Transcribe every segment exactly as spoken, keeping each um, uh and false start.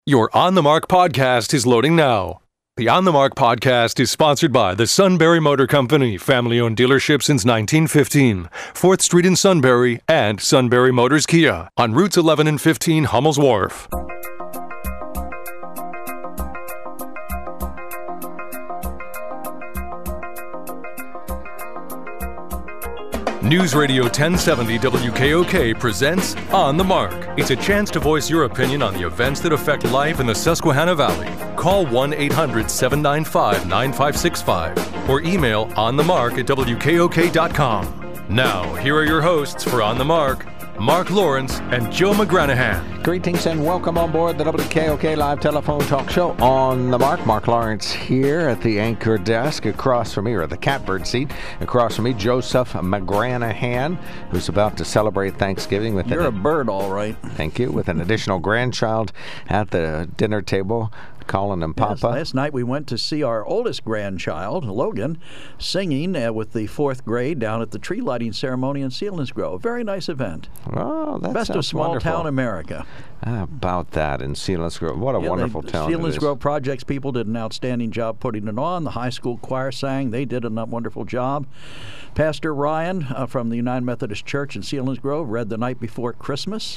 Your On the Mark podcast is loading now. The On the Mark podcast is sponsored by the Sunbury Motor Company, family-owned dealership since nineteen fifteen, fourth Street in Sunbury, and Sunbury Motors Kia on routes eleven and fifteen Hummel's Wharf. News Radio ten seventy W K O K presents On the Mark. It's a chance to voice your opinion on the events that affect life in the Susquehanna Valley. Call one eight hundred seven nine five nine five six five or email onthemark at W K O K dot com. Now, here are your hosts for On the Mark, Mark Lawrence and Joe McGranahan. Greetings and welcome on board the W K O K Live Telephone Talk Show On the Mark. Mark Lawrence here at the anchor desk across from me, or the catbird seat. Across from me, Joseph McGranahan, who's about to celebrate Thanksgiving with You're an, a bird, all right. Thank you. With an additional grandchild at the dinner table, calling him Papa. Yes, last night we went to see our oldest grandchild, Logan, singing uh, with the fourth grade down at the tree lighting ceremony in Selinsgrove. Very nice event. Oh, that Best of sounds small wonderful. town America. How about that in Selinsgrove? What a Yeah, wonderful they, town it is. Selinsgrove Projects people did an outstanding job putting it on. The high school choir sang. They did a wonderful job. Pastor Ryan uh, from the United Methodist Church in Selinsgrove read the night before Christmas.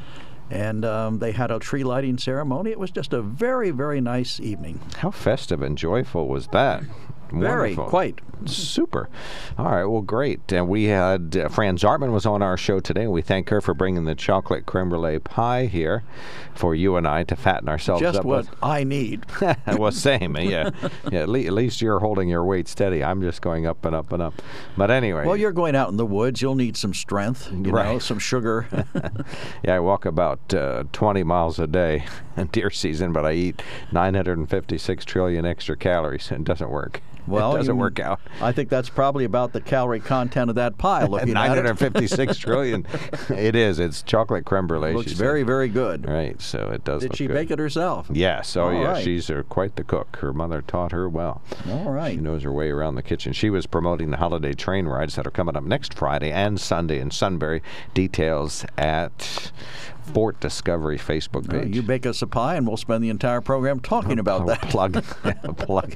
And um, they had a tree lighting ceremony. It was just a very, very nice evening. How festive and joyful was that? Very, Wonderful. quite. Super. All right, well, great. And we had, uh, Fran Zartman was on our show today. We thank her for bringing the chocolate creme brulee pie here for you and I to fatten ourselves Just up what with. I need. Well, same. Yeah. yeah at, le- at least you're holding your weight steady. I'm just going up and up and up. But anyway. Well, you're going out in the woods. You'll need some strength, you Right. know, some sugar. Yeah, I walk about uh, twenty miles a day in deer season, but I eat nine hundred fifty-six trillion extra calories. It doesn't work. Well, it doesn't you- work out. I think that's probably about the calorie content of that pie. Looking nine at hundred it, fifty-six trillion. It is. It's chocolate creme brulee. looks she very, said. very good. Right, so it does Did look she good. bake it herself? Yes. Oh, All yeah. right. She's uh, quite the cook. Her mother taught her well. All right. She knows her way around the kitchen. She was promoting the holiday train rides that are coming up next Friday and Sunday in Sunbury. Details at Fort Discovery Facebook Well, page. you bake us a pie, and we'll spend the entire program talking about Oh, that. Plug. plug.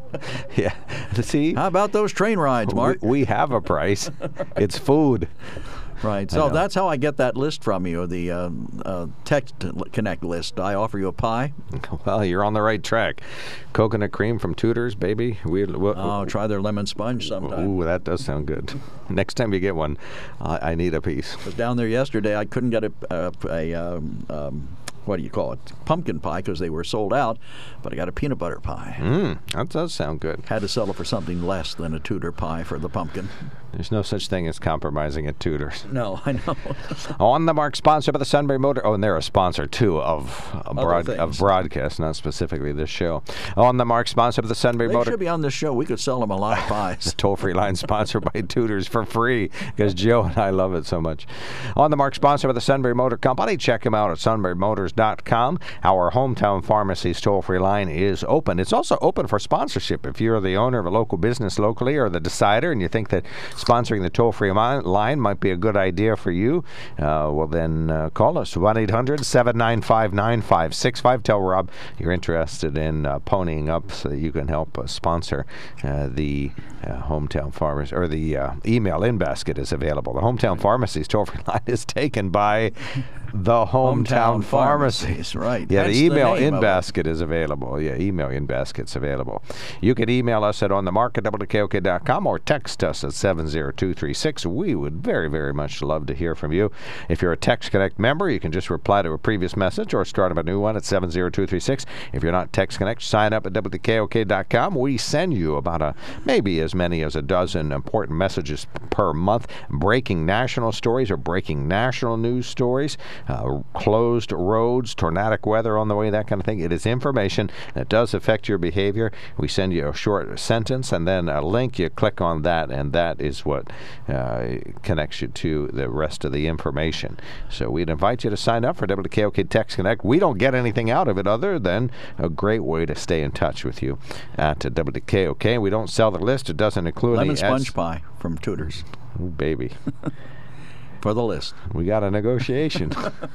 Yeah. See? How about those train rides, Mark? We, we have a price. It's food. Right. I So know. that's how I get that list from you, the uh, uh, Text Connect list. I offer you a pie. Well, you're on the right track. Coconut cream from Tudor's, baby. We, we, Oh, try their lemon sponge sometime. Ooh, that does sound good. Next time you get one, uh, I need a piece. I was down there yesterday. I couldn't get a, a, a um, um, what do you call it, pumpkin pie, because they were sold out, but I got a peanut butter pie. Mmm, that does sound good. Had to settle for something less than a Tudor pie for the pumpkin. There's no such thing as compromising at Tudor's. No, I know. On the Mark, sponsor by the Sunbury Motor. Oh, and they're a sponsor, too, of a broad, of things. broadcast, not specifically this show. On the Mark, sponsor by the Sunbury They Motor. should be on this show. We could sell them a lot of The pies. toll-free line sponsored by Tudor's for free, because Joe and I love it so much. On the Mark, sponsored by the Sunbury Motor Company. Check them out at sunbury motors dot com. Our hometown pharmacy's toll-free line is open. It's also open for sponsorship. If you're the owner of a local business locally or the decider and you think that sponsoring the toll-free line might be a good idea for you, uh, well then uh, call us, one eight hundred seven nine five nine five six five. Tell Rob you're interested in uh, ponying up so that you can help uh, sponsor uh, the uh, hometown pharmacy, or the uh, email in basket is available. The hometown pharmacy's toll-free line is taken by the hometown, Hometown pharmacy. pharmacies, right. Yeah, That's the the email name in of it. basket is available. Yeah, email in basket's available. You can email us at on the mark at W K O K dot com or text us at seven zero two three six. We would very, very much love to hear from you. If you're a Text Connect member, you can just reply to a previous message or start up a new one at seven zero two three six. If you're not Text Connect, sign up at W K O K dot com. We send you about a maybe as many as a dozen important messages per month, breaking national stories or breaking national news stories, uh, closed roads, tornadic weather on the way, that kind of thing. It is information that does affect your behavior. We send you a short sentence and then a link. You click on that, and that is what uh, connects you to the rest of the information. So we'd invite you to sign up for W K O K Text Connect. We don't get anything out of it other than a great way to stay in touch with you at W K O K. We don't sell the list. It doesn't include Lemon any sponge ads. pie from Tudor's. Ooh, baby. for the list. We got a negotiation.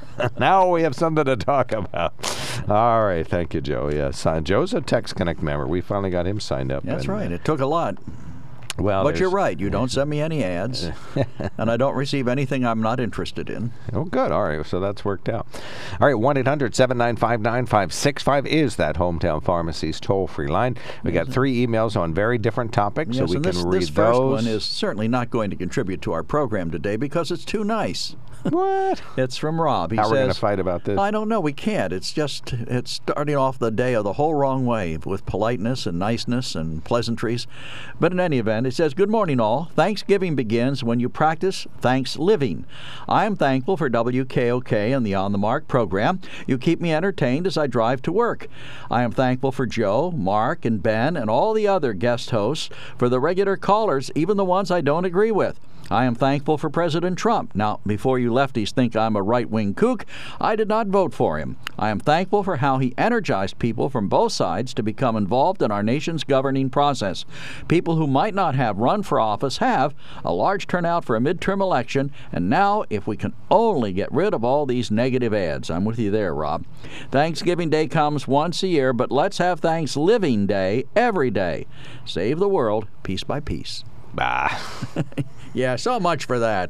Now we have something to talk about. All right. Thank you, Joe. Yeah, sign. Joe's a Text Connect member. We finally got him signed up. That's and, right. It took a lot. Well, but you're right. You don't send me any ads, and I don't receive anything I'm not interested in. Oh, good. All right. So that's worked out. All right. one eight hundred seven nine five nine five six five is that Hometown Pharmacy's toll-free line. We got three emails on very different topics, Yes, so we and can this, read this those. first one is certainly not going to contribute to our program today because it's too nice. What? It's from Rob. He How says, are we going to fight about this? I don't know. We can't. It's just, it's starting off the day of the whole wrong way with politeness and niceness and pleasantries. But in any event, it says, good morning, all. Thanksgiving begins when you practice thanks living. I am thankful for W K O K and the On the Mark program. You keep me entertained as I drive to work. I am thankful for Joe, Mark, and Ben, and all the other guest hosts, for the regular callers, even the ones I don't agree with. I am thankful for President Trump. Now, before you lefties think I'm a right-wing kook, I did not vote for him. I am thankful for how he energized people from both sides to become involved in our nation's governing process. People who might not have run for office have, a large turnout for a midterm election, and now, if we can only get rid of all these negative ads. I'm with you there, Rob. Thanksgiving Day comes once a year, but let's have Thanksgiving Day every day. Save the world piece by piece. Bah. Yeah, so much for that.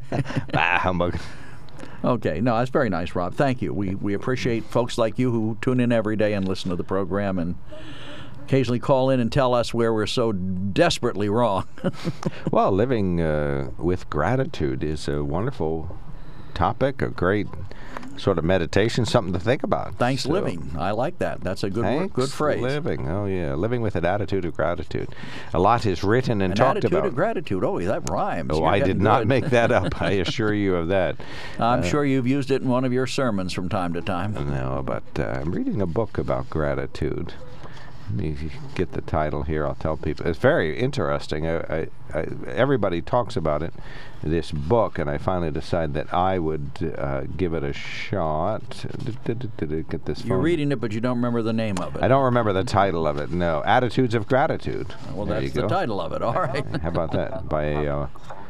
Bah, humbug. Okay, no, that's very nice, Rob. Thank you. We we appreciate folks like you who tune in every day and listen to the program and occasionally call in and tell us where we're so desperately wrong. Well, living uh, with gratitude is a wonderful topic, a great sort of meditation, something to think about. Thanks so, living. I like that. That's a good word, Thanks good phrase. living. Oh, yeah. Living with an attitude of gratitude. A lot is written and An talked attitude about. of gratitude. Oh, that rhymes. Oh, You're I did getting not good. make that up. I assure you of that. I'm Uh, sure you've used it in one of your sermons from time to time. No, but uh, I'm reading a book about gratitude. Let me get the title here. I'll tell people. It's very interesting. I, I, I, everybody talks about it, this book, and I finally decided that I would uh, give it a shot. Get this You're phone. reading it, but you don't remember the name of it. I don't remember the title of it. No, Attitudes of Gratitude. Well, There that's you the go. title of it. All right. How about that? By uh,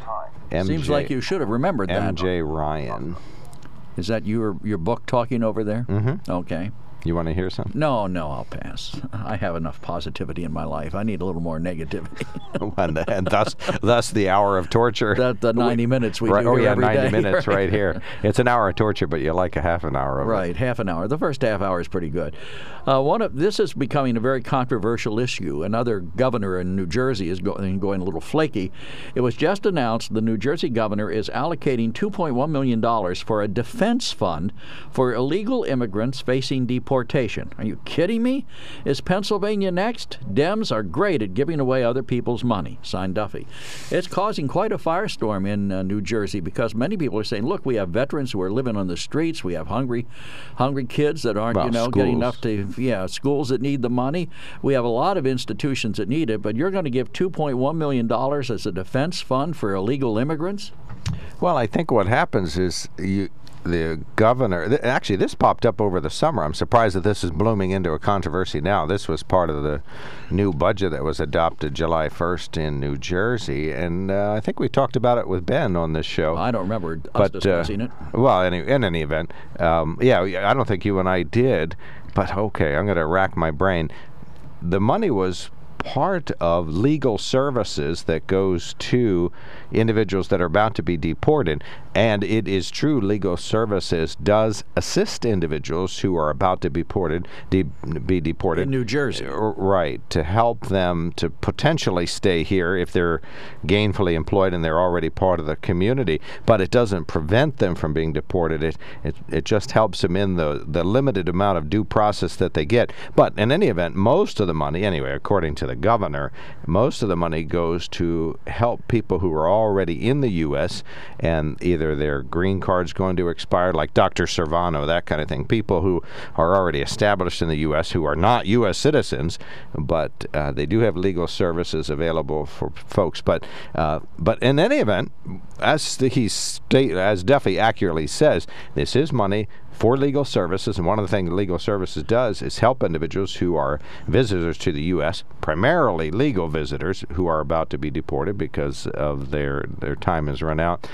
M J. Seems like you should have remembered that. M J Ryan. Is that your your book talking over there? Mm-hmm. Okay. You want to hear something? No, no, I'll pass. I have enough positivity in my life. I need a little more negativity. and, and thus, thus the hour of torture. the, the ninety minutes we right, do oh here yeah, every ninety day. minutes right here. It's an hour of torture, but you like a half an hour of it. Right, half an hour. The first half hour is pretty good. Uh, one of this is becoming a very controversial issue. Another governor in New Jersey is going going a little flaky. It was just announced the New Jersey governor is allocating two point one million dollars for a defense fund for illegal immigrants facing deportation. Are you kidding me? Is Pennsylvania next? Dems are great at giving away other people's money. Signed, Duffy. It's causing quite a firestorm in uh, New Jersey because many people are saying, look, we have veterans who are living on the streets. We have hungry hungry kids that aren't, Well, you know, getting schools. enough to, yeah, schools that need the money. We have a lot of institutions that need it, but you're going to give two point one million dollars as a defense fund for illegal immigrants? Well, I think what happens is you, the governor, th- actually this popped up over the summer. I'm surprised that this is blooming into a controversy now. This was part of the new budget that was adopted July first in New Jersey, and uh, I think we talked about it with Ben on this show. I don't remember us but, discussing uh, it. Well, any, in any event, um, yeah, I don't think you and I did, but okay, I'm going to rack my brain. The money was part of legal services that goes to individuals that are about to be deported. And it is true, legal services does assist individuals who are about to be deported, de- be deported. In New Jersey. Uh, Right, to help them to potentially stay here if they're gainfully employed and they're already part of the community. But it doesn't prevent them from being deported. It it, it just helps them in the, the limited amount of due process that they get. But in any event, most of the money, anyway, according to the governor, most of the money goes to help people who are already in the U S and either their green card's going to expire, like Doctor Servano, that kind of thing. People who are already established in the U S who are not U S citizens, but uh, they do have legal services available for folks. But uh, but in any event, as the, he state, as Duffy accurately says, this is money for legal services, and one of the things legal services does is help individuals who are visitors to the U S, primarily legal visitors who are about to be deported because of their their time has run out.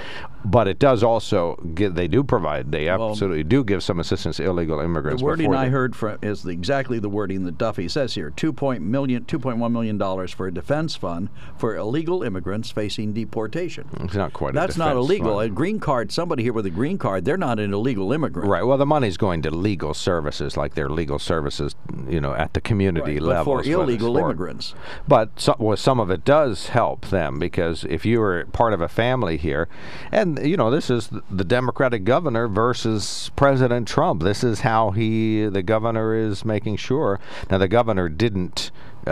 But it does also give, they do provide, they Well, absolutely do give some assistance to illegal immigrants. The wording before I they- heard from is the, exactly the wording that Duffy says here: two point million, two point one million dollars for a defense fund for illegal immigrants facing deportation. It's not quite. That's a not defense illegal. fund. A green card, somebody here with a green card, they're not an illegal immigrant. Right. Well, the money's going to legal services, like their legal services, you know, at the community Right, but level. for is what it's illegal for. immigrants. But so, well, some of it does help them, because if you were part of a family here, and you know, this is the Democratic governor versus President Trump. This is how he, the governor, is making sure. Now, the governor didn't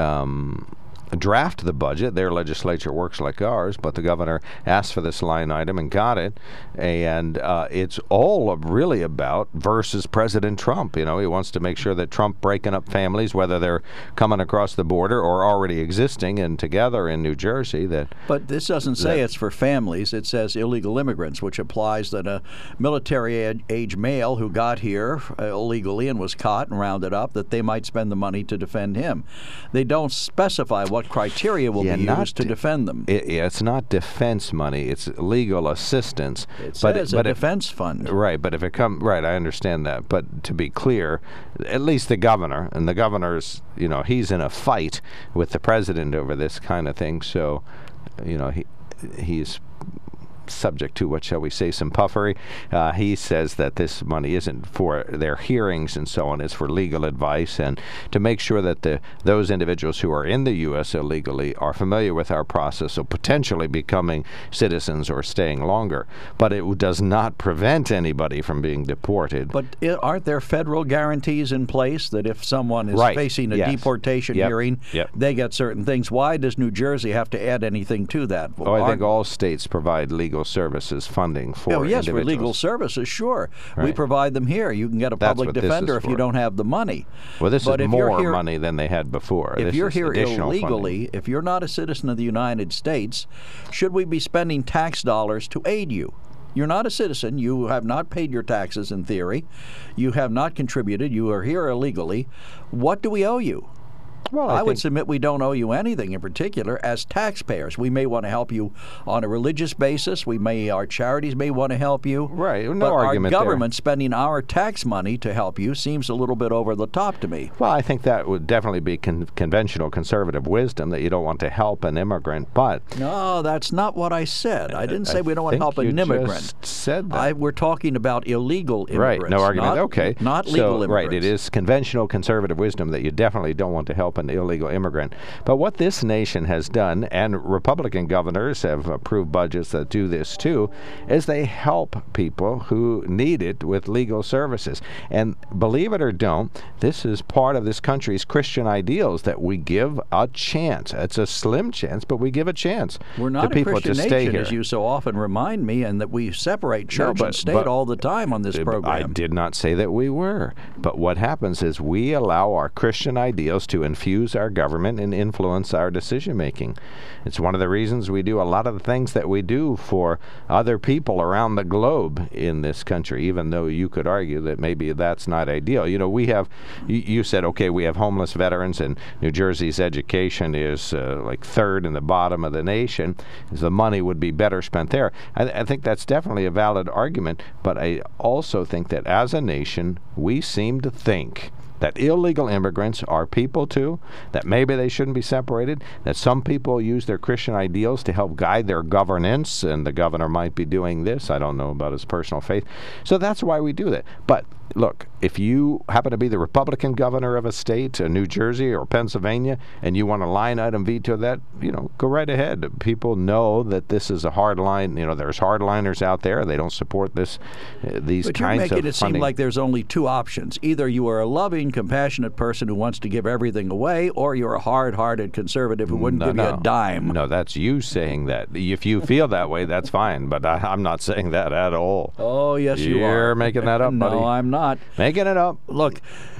Um, draft the budget. Their legislature works like ours, but the governor asked for this line item and got it, and uh, it's all really about versus President Trump. You know, he wants to make sure that Trump breaking up families, whether they're coming across the border or already existing and together in New Jersey. That, But this doesn't say that- it's for families. It says illegal immigrants, which implies that a military-age male who got here uh, illegally and was caught and rounded up, that they might spend the money to defend him. They don't specify what criteria will Yeah, be not used to d- defend them. it, it's not defense money; it's legal assistance. It but says but a if- defense fund. Right, but if it come right, I understand that. But to be clear, at least the governor, and the governor's, you know, he's in a fight with the president over this kind of thing. So, you know, he he's subject to, what shall we say, some puffery. Uh, he says that this money isn't for their hearings and so on. It's for legal advice and to make sure that the those individuals who are in the U S illegally are familiar with our process of potentially becoming citizens or staying longer. But it does not prevent anybody from being deported. But i aren't there federal guarantees in place that if someone is Right. facing a Yes. deportation Yep. hearing, Yep. they get certain things? Why does New Jersey have to add anything to that? Oh, I think Aren't- all states provide legal services funding for Oh, yes, for individuals. legal services, sure. We Right. provide them here. You can get a That's public what this defender is if you for. don't have the money. Well, this But is if you're more here- money than they had before. If This you're is here additional illegally, funding. if you're not a citizen of the United States, should we be spending tax dollars to aid you? You're not a citizen. You have not paid your taxes in theory. You have not contributed. You are here illegally. What do we owe you? Well, I, I would think- submit we don't owe you anything in particular as taxpayers. We may want to help you on a religious basis. We may, our charities may want to help you. Right, no but argument there. our government spending our tax money to help you seems a little bit over the top to me. Well, I think that would definitely be con- conventional conservative wisdom, that you don't want to help an immigrant. But No, that's not what I said. I didn't say I we don't want to think help you an immigrant. just said that. I, we're talking about illegal immigrants. Right, no argument. Not, okay. Not so, legal immigrants. Right, it is conventional conservative wisdom that you definitely don't want to help an illegal immigrant. But what this nation has done, and Republican governors have approved budgets that do this too, is they help people who need it with legal services. And believe it or don't, this is part of this country's Christian ideals, that we give a chance. It's a slim chance, but we give a chance We're to not a people Christian to stay nation, here. as you so often remind me, and that we separate No, church but- and state but- all the time on this Uh, program. I did not say that we were. But what happens is we allow our Christian ideals to infuse our government and influence our decision making. It's one of the reasons we do a lot of the things that we do for other people around the globe in this country, even though you could argue that maybe that's not ideal. You know, we have, you, you said, okay, we have homeless veterans, and New Jersey's education is uh, like third in the bottom of the nation. The money would be better spent there. I, I think that's definitely a valid argument, but I also think that as a nation, we seem to think that illegal immigrants are people too, that maybe they shouldn't be separated, that some people use their Christian ideals to help guide their governance, and the governor might be doing this. I don't know about his personal faith. So that's why we do that. But look, if you happen to be the Republican governor of a state, uh, New Jersey or Pennsylvania, and you want a line item veto that, you know, go right ahead. People know that this is a hard line. You know, there's hardliners out there. They don't support this, uh, these But you're kinds making of it seem funding. like there's only two options. Either you are a loving, compassionate person who wants to give everything away, or you're a hard-hearted conservative who wouldn't no, give no. you a dime. No, that's you saying that. If you feel that way, that's fine. But I, I'm not saying that at all. Oh, yes, you are. You're making that up, no, buddy. I'm not. Making it up. Look,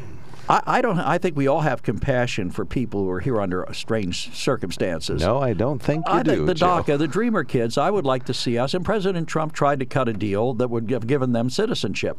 I, I don't. I think we all have compassion for people who are here under strange circumstances. No, I don't think you I do, think the Joe. DACA, the Dreamer kids, I would like to see us. And President Trump tried to cut a deal that would have given them citizenship.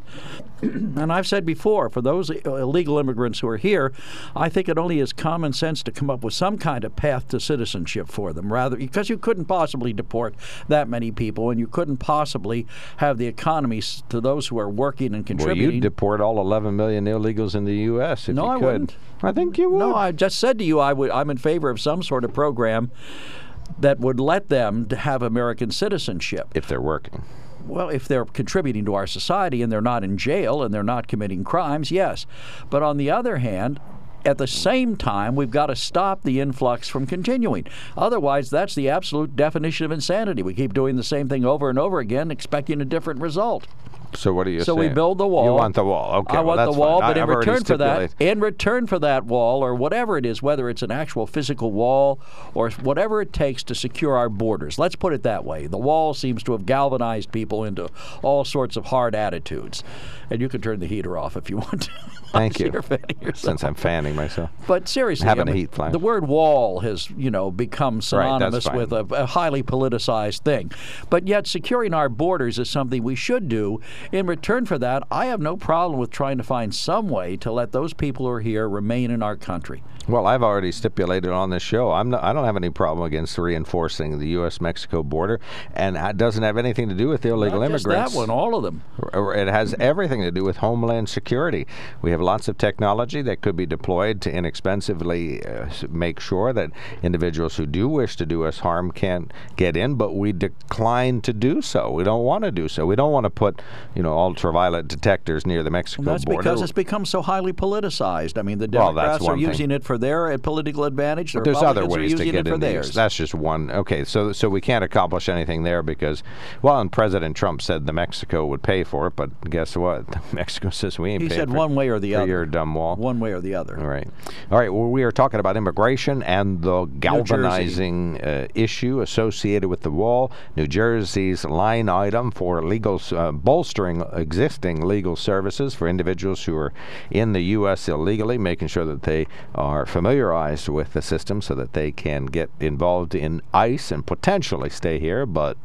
And I've said before, for those illegal immigrants who are here, I think it only is common sense to come up with some kind of path to citizenship for them, rather because you couldn't possibly deport that many people, and you couldn't possibly have the economy to those who are working and contributing. Well, you'd deport all eleven million illegals in the U S if no, you I could. wouldn't. I think you would. No, I just said to you I would. I'm in favor of some sort of program that would let them to have American citizenship. If they're working. Well, if they're contributing to our society and they're not in jail and they're not committing crimes, yes. But on the other hand, at the same time, we've got to stop the influx from continuing. Otherwise, that's the absolute definition of insanity. We keep doing the same thing over and over again, expecting a different result. So what are you so saying? we build the wall. You want the wall. Okay, I well, want that's the wall, fine. but I, in I've already return for that, stipulated- in return for that wall, or whatever it is, whether it's an actual physical wall or whatever it takes to secure our borders. Let's put it that way. The wall seems to have galvanized people into all sorts of hard attitudes. And you can turn the heater off if you want to. Thank you. You're fanning yourself. Since I'm fanning myself. But seriously, Having I a mean, heat flash. the word wall has, you know, become synonymous fine. with a, a highly politicized thing. But yet securing our borders is something we should do. In return for that, I have no problem with trying to find some way to let those people who are here remain in our country. Well, I've already stipulated on this show, I'm not, I don't have any problem against reinforcing the U S Mexico border, and it doesn't have anything to do with illegal Not just immigrants. that one, all of them. It has everything to do with homeland security. We have lots of technology that could be deployed to inexpensively uh, make sure that individuals who do wish to do us harm can't get in, but we decline to do so. We don't want to do so. We don't want to put, you know, ultraviolet detectors near the Mexico Well, that's border. because it's become so highly politicized. I mean, the Well, that's Democrats are one thing. using it for their uh, political advantage. The But there's other Republicans ways are to using get it for into theirs. these. That's just one. Okay, so so we can't accomplish anything there because, well, and President Trump said the Mexico would pay for it, but guess what? Mexico says we ain't He paying said for one way or the for other. your dumb wall. One way or the other. All right. All right. Well, we are talking about immigration and the galvanizing uh, issue associated with the wall. New Jersey's line item for legal uh, bolstering existing legal services for individuals who are in the U S illegally, making sure that they are familiarized with the system so that they can get involved in ICE and potentially stay here, but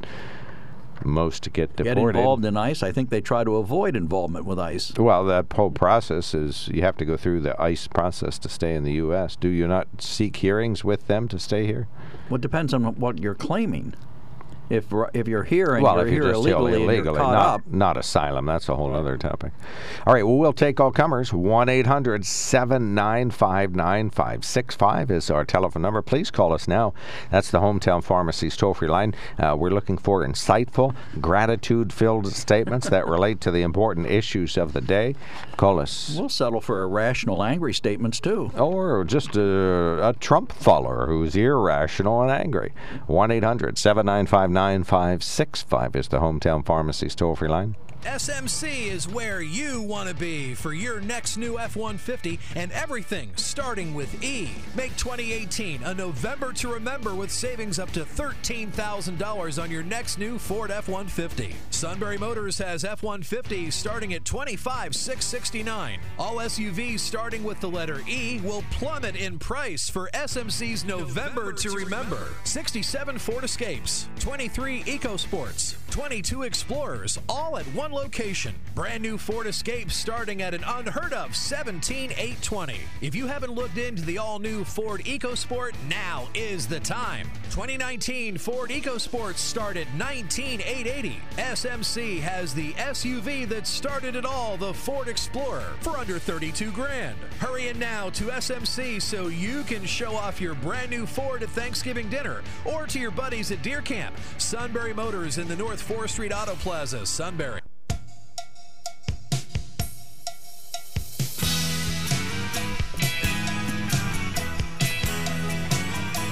most get deported. Get involved in ICE. I think they try to avoid involvement with ICE. Well, that whole process is you have to go through the ICE process to stay in the U S. Do you not seek hearings with them to stay here? Well, it depends on what you're claiming. If if you're here and well, you're if you're here just illegally, illegally, and you're caught not, up, not asylum, that's a whole other topic. All right, well, we'll take all comers. one eight hundred seven nine five nine five six five is our telephone number. Please call us now. That's the Hometown Pharmacy's toll-free line. Uh, we're looking for insightful, gratitude-filled statements that relate to the important issues of the day. Call us. we'll settle for irrational, angry statements, too. Or just a, a Trump follower who's irrational and angry. one eight hundred seven nine five nine five six five is the Hometown Pharmacy's toll-free line. S M C is where you want to be for your next new F one fifty, and everything starting with E. Make twenty eighteen a November to remember with savings up to thirteen thousand dollars on your next new Ford F one fifty. Sunbury Motors has F one fifty starting at twenty-five thousand six hundred sixty-nine dollars. All S U Vs starting with the letter E will plummet in price for S M C's November, November to, to remember. remember. sixty-seven Ford Escapes, twenty-three EcoSports, twenty-two Explorers, all at one location. Brand new Ford Escape starting at an unheard of seventeen thousand eight hundred twenty dollars. If you haven't looked into the all-new Ford EcoSport, now is the time. twenty nineteen Ford EcoSports start at nineteen thousand eight hundred eighty dollars. S M C has the S U V that started it all, the Ford Explorer, for under thirty-two grand. Hurry in now to S M C so you can show off your brand new Ford at Thanksgiving dinner or to your buddies at Deer Camp. Sunbury Motors in the North fourth Street Auto Plaza, Sunbury.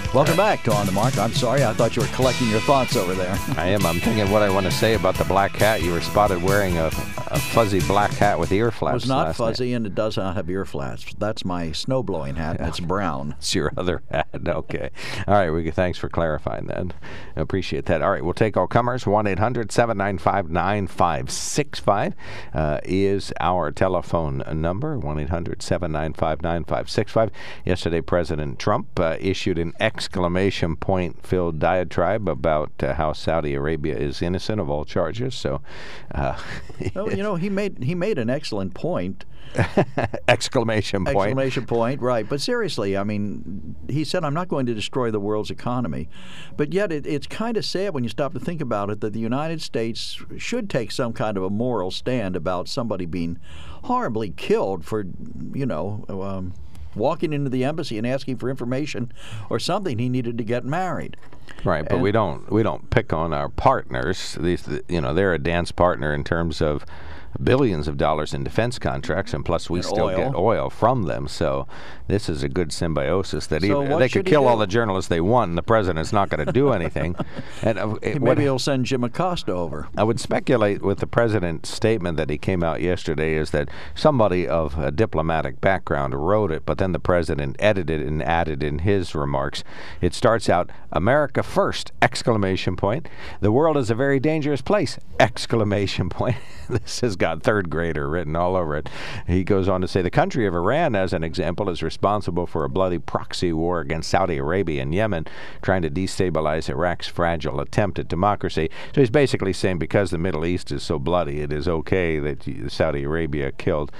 Welcome back to On the Mark. I'm sorry, I thought you were collecting your thoughts over there. I am. I'm thinking what I want to say about the black hat. You were spotted wearing a, a fuzzy black hat with ear flaps. It was not last fuzzy, night. and it does not have ear flaps. That's my snow blowing hat, and it's brown. It's your other hat. Okay. All right. We thanks for clarifying that. I appreciate that. All right. We'll take all comers. one eight hundred seven nine five nine five six five uh, is our telephone number. one eight hundred seven nine five nine five six five. Yesterday, President Trump uh, issued an exclamation point-filled diatribe about uh, how Saudi Arabia is innocent of all charges. So, uh, well, you know, he made he made an excellent point. exclamation point. Exclamation point, right. But seriously, I mean, he said, I'm not going to destroy the world's economy. But yet it, it's kind of sad when you stop to think about it that the United States should take some kind of a moral stand about somebody being horribly killed for, you know, um, walking into the embassy and asking for information or something. He needed to get married. Right, but and, we don't we don't pick on our partners. These, you know, they're a dance partner in terms of billions of dollars in defense contracts, and plus we and still oil. get oil from them. So this is a good symbiosis that So even, what they should could he kill do? all the journalists they want, and the president's not going to do anything. And uh, it- maybe what- he'll send Jim Acosta over. I would speculate with the president's statement that he came out yesterday is that somebody of a diplomatic background wrote it, but then the president edited and added in his remarks. It starts out, America first, exclamation point. The world is a very dangerous place, exclamation point. This has got third grader written all over it. He goes on to say, the country of Iran, as an example, is responsible for a bloody proxy war against Saudi Arabia and Yemen, trying to destabilize Iraq's fragile attempt at democracy. So he's basically saying because the Middle East is so bloody, it is okay that Saudi Arabia killed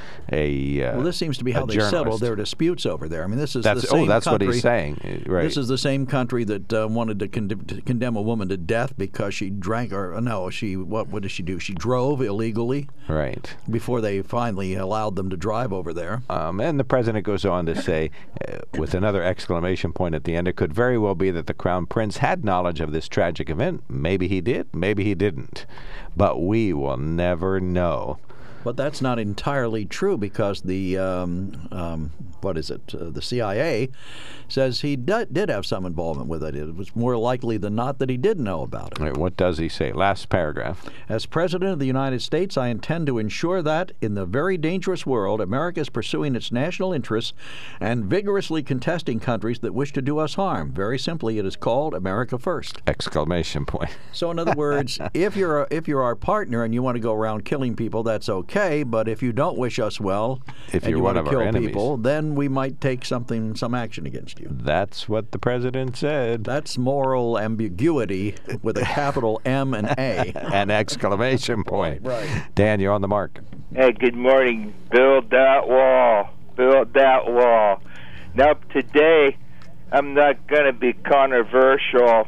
a uh, Well, this seems to be a how they journalist. settle their disputes over there. I mean, this is That's, the same oh, that's country. what he's saying. Right. This is the same country that uh, wanted to, con- to condemn a woman to death because she drank, or no, she what? What did she do? She drove illegally. Right. Before they finally allowed them to drive over there. Um, and the president goes on to say, uh, with another exclamation point at the end, it could very well be that the Crown Prince had knowledge of this tragic event. Maybe he did, maybe he didn't. But we will never know. But that's not entirely true because the, um, um, what is it, uh, the C I A says he d- did have some involvement with it. It was more likely than not that he did know about it. Right, what does he say? Last paragraph. As President of the United States, I intend to ensure that, in the very dangerous world, America is pursuing its national interests and vigorously contesting countries that wish to do us harm. Very simply, it is called America First. Exclamation point. So, in other words, if you're if you're our partner and you want to go around killing people, that's okay. But if you don't wish us well, If and you're you one want of to our kill enemies. people, then we might take something, some action against you. That's what the president said. That's moral ambiguity with a capital M and A. An exclamation point. Right. Dan, you're on the mark. Hey, good morning. Build that wall. Build that wall. Now, today, I'm not going to be controversial.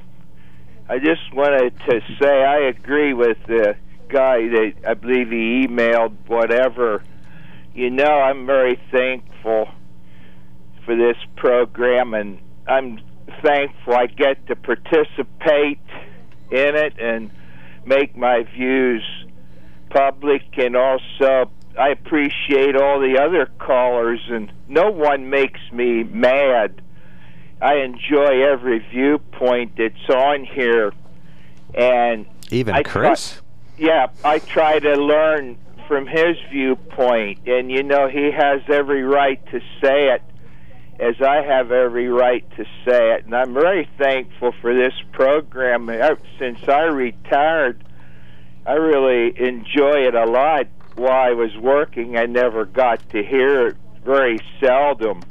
I just wanted to say I agree with the guy that I believe he emailed whatever. You know, I'm very thankful for this program, and I'm thankful I get to participate in it and make my views public, and also I appreciate all the other callers, and no one makes me mad. I enjoy every viewpoint that's on here, and Even I Chris? Try, yeah, I try to learn from his viewpoint, and you know he has every right to say it, as I have every right to say it, and I'm very thankful for this program. I, since I retired, I really enjoy it a lot. While I was working, I never got to hear it, very seldom,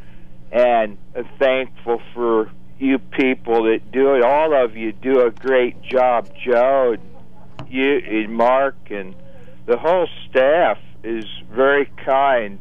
and I'm thankful for you people that do it. All of you do a great job. Joe, you, and Mark, and the whole staff is very kind,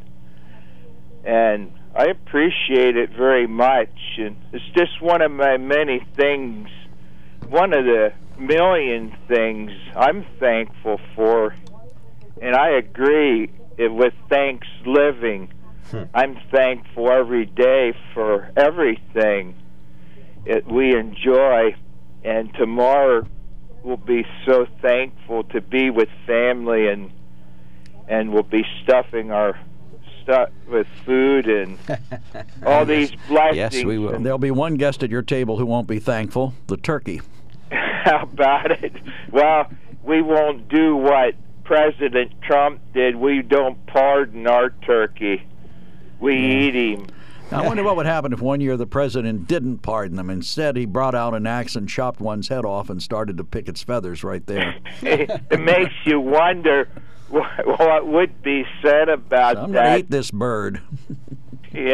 and I appreciate it very much. And it's just one of my many things, one of the million things I'm thankful for. And I agree with thanks living. Hmm. I'm thankful every day for everything that we enjoy, and tomorrow we'll be so thankful to be with family, and and we'll be stuffing our stuff with food and all these blessings. Yes, we will. And there'll be one guest at your table who won't be thankful, the turkey. How about it? Well, we won't do what President Trump did. We don't pardon our turkey. We yeah. eat him. Now, I wonder what would happen if one year the president didn't pardon them. Instead, he brought out an axe and chopped one's head off and started to pick its feathers right there. It makes you wonder what, what would be said about so I'm that. I'm going to eat this bird. yeah.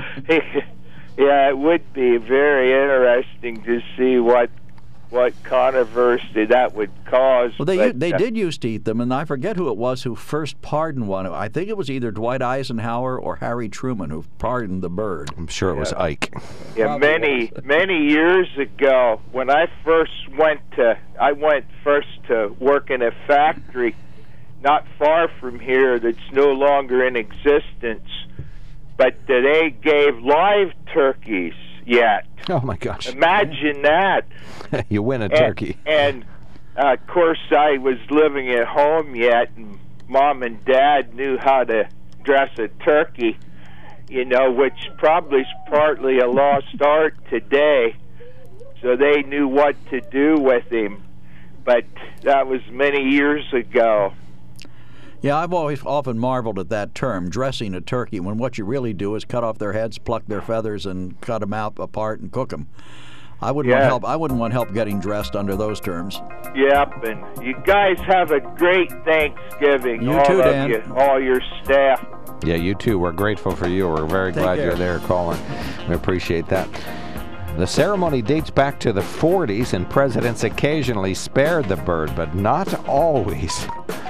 yeah, it would be very interesting to see what what controversy that would cause. Well, they but, they uh, did used to eat them, and I forget who it was who first pardoned one. I think it was either Dwight Eisenhower or Harry Truman who pardoned the bird. I'm sure it was yeah. Ike. Yeah, Probably many was. many years ago, when I first went to, I went first to work in a factory not far from here that's no longer in existence, but they gave live turkeys yet. Oh, my gosh. Imagine that. You win a and, turkey. And, uh, of course, I was living at home yet, and Mom and Dad knew how to dress a turkey, you know, which probably is partly a lost art today. So they knew what to do with him. But that was many years ago. Yeah, I've always often marveled at that term, dressing a turkey, when what you really do is cut off their heads, pluck their feathers, and cut them out apart and cook them. I wouldn't yeah. want help. I wouldn't want help getting dressed under those terms. Yep, and you guys have a great Thanksgiving. You all too, of Dan. You, all your staff. Yeah, you too. We're grateful for you. We're very Take glad care. you're there calling. We appreciate that. The ceremony dates back to the forties, and presidents occasionally spared the bird, but not always.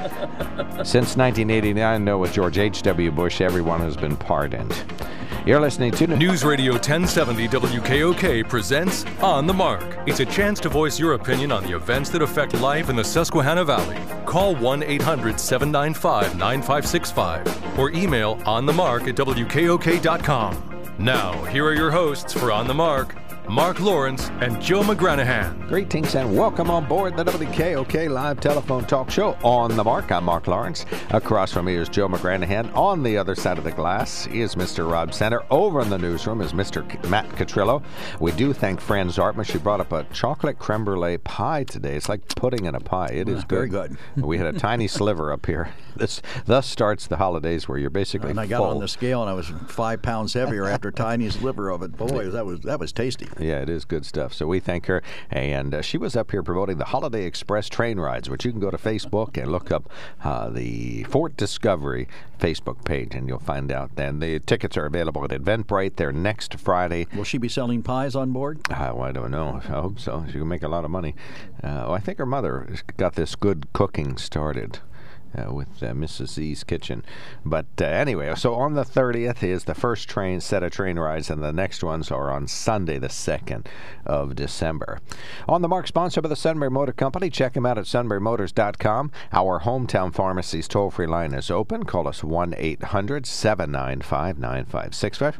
Since nineteen eighty-nine, though, with George H W. Bush, everyone has been pardoned. You're listening to News Radio ten seventy W K O K presents On the Mark. It's a chance to voice your opinion on the events that affect life in the Susquehanna Valley. Call one eight hundred seven nine five nine five six five or email onthemark at W K O K dot com. Now, here are your hosts for On the Mark, Mark Lawrence and Joe McGranahan. Greetings and welcome on board the W K O K live telephone talk show On the Mark. I'm Mark Lawrence. Across from me is Joe McGranahan. On the other side of the glass is Mister Rob Center. Over in the newsroom is Mister Matt Catrillo. We do thank Fran Zartman. She brought up a chocolate creme brulee pie today. It's like pudding in a pie. It is good. Very good. We had a tiny sliver up here. This thus starts the holidays where you're basically And I got full. on the scale, and I was five pounds heavier after a tiny sliver of it. Boy, that was that was tasty. Yeah, it is good stuff. So we thank her. And uh, she was up here promoting the Holiday Express train rides, which you can go to Facebook and look up uh, the Fort Discovery Facebook page, and you'll find out then. The tickets are available at Eventbrite. They're next Friday. Will she be selling pies on board? Uh, well, I don't know. I hope so. She can make a lot of money. Uh, well, I think her mother got this good cooking started. Uh, with uh, Missus Z's Kitchen. But uh, anyway, so on the thirtieth is the first train set of train rides, and the next ones are on Sunday, the second of December. On the Mark, sponsored by the Sunbury Motor Company. Check them out at sunbury motors dot com. Our hometown pharmacy's toll-free line is open. Call us one eight hundred seven nine five nine five six five.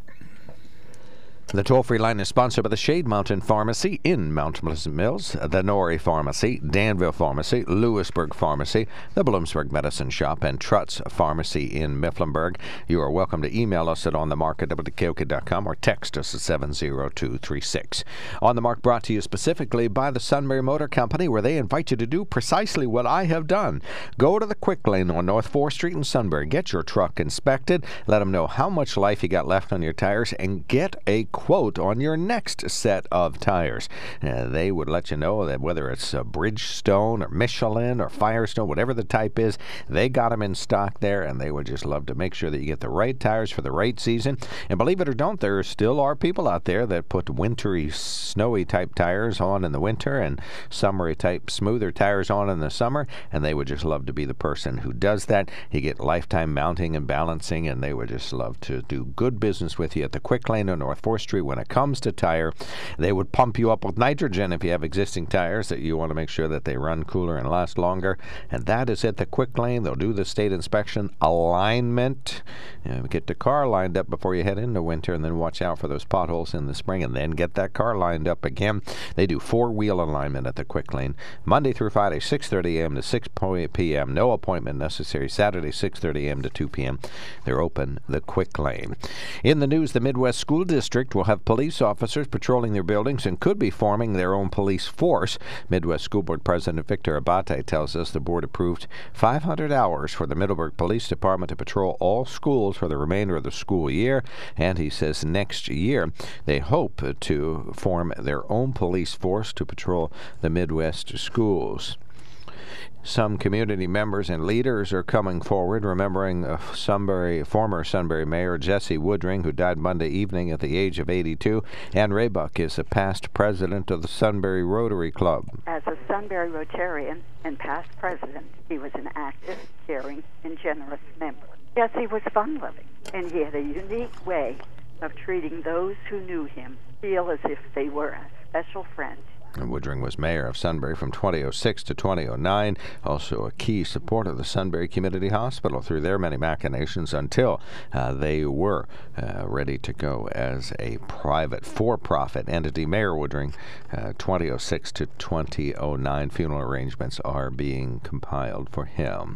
The toll-free line is sponsored by the Shade Mountain Pharmacy in Mount Pleasant Mills, the Norrie Pharmacy, Danville Pharmacy, Lewisburg Pharmacy, the Bloomsburg Medicine Shop, and Trutz Pharmacy in Mifflinburg. You are welcome to email us at onthemark at W K O K dot com or text us at seven zero two three six. On the Mark brought to you specifically by the Sunbury Motor Company, where they invite you to do precisely what I have done. Go to the Quick Lane on North fourth Street in Sunbury. Get your truck inspected. Let them know how much life you got left on your tires, and get a quote on your next set of tires. Uh, they would let you know that whether it's a Bridgestone or Michelin or Firestone, whatever the type is, they got them in stock there, and they would just love to make sure that you get the right tires for the right season. And believe it or don't, there still are people out there that put wintry, snowy type tires on in the winter and summery type smoother tires on in the summer, and they would just love to be the person who does that. You get lifetime mounting and balancing, and they would just love to do good business with you at the Quick Lane on North fourth Street industry when it comes to tire. They would pump you up with nitrogen if you have existing tires that you want to make sure that they run cooler and last longer. And that is at the Quick Lane. They'll do the state inspection, alignment, you know, get the car lined up before you head into winter, and then watch out for those potholes in the spring, and then get that car lined up again. They do four-wheel alignment at the Quick Lane, Monday through Friday, six thirty a.m. to six p.m. No appointment necessary. Saturday, six thirty a.m. to two p.m. They're open, the Quick Lane. In the news, the Midwest School District will have police officers patrolling their buildings and could be forming their own police force. Midwest School Board President Victor Abate tells us the board approved five hundred hours for the Middleburg Police Department to patrol all schools for the remainder of the school year, and he says next year they hope to form their own police force to patrol the Midwest schools. Some community members and leaders are coming forward, remembering uh, Sunbury, former Sunbury Mayor Jesse Woodring, who died Monday evening at the age of eighty-two. Ann Raybuck is a past president of the Sunbury Rotary Club. As a Sunbury Rotarian and past president, he was an active, caring, and generous member. Jesse was fun-loving, and he had a unique way of treating those who knew him feel as if they were a special friend. Woodring was mayor of Sunbury from twenty oh six to twenty oh nine, also a key supporter of the Sunbury Community Hospital through their many machinations until uh, they were uh, ready to go as a private, for-profit entity. Mayor Woodring, uh, twenty oh six to twenty oh nine, funeral arrangements are being compiled for him.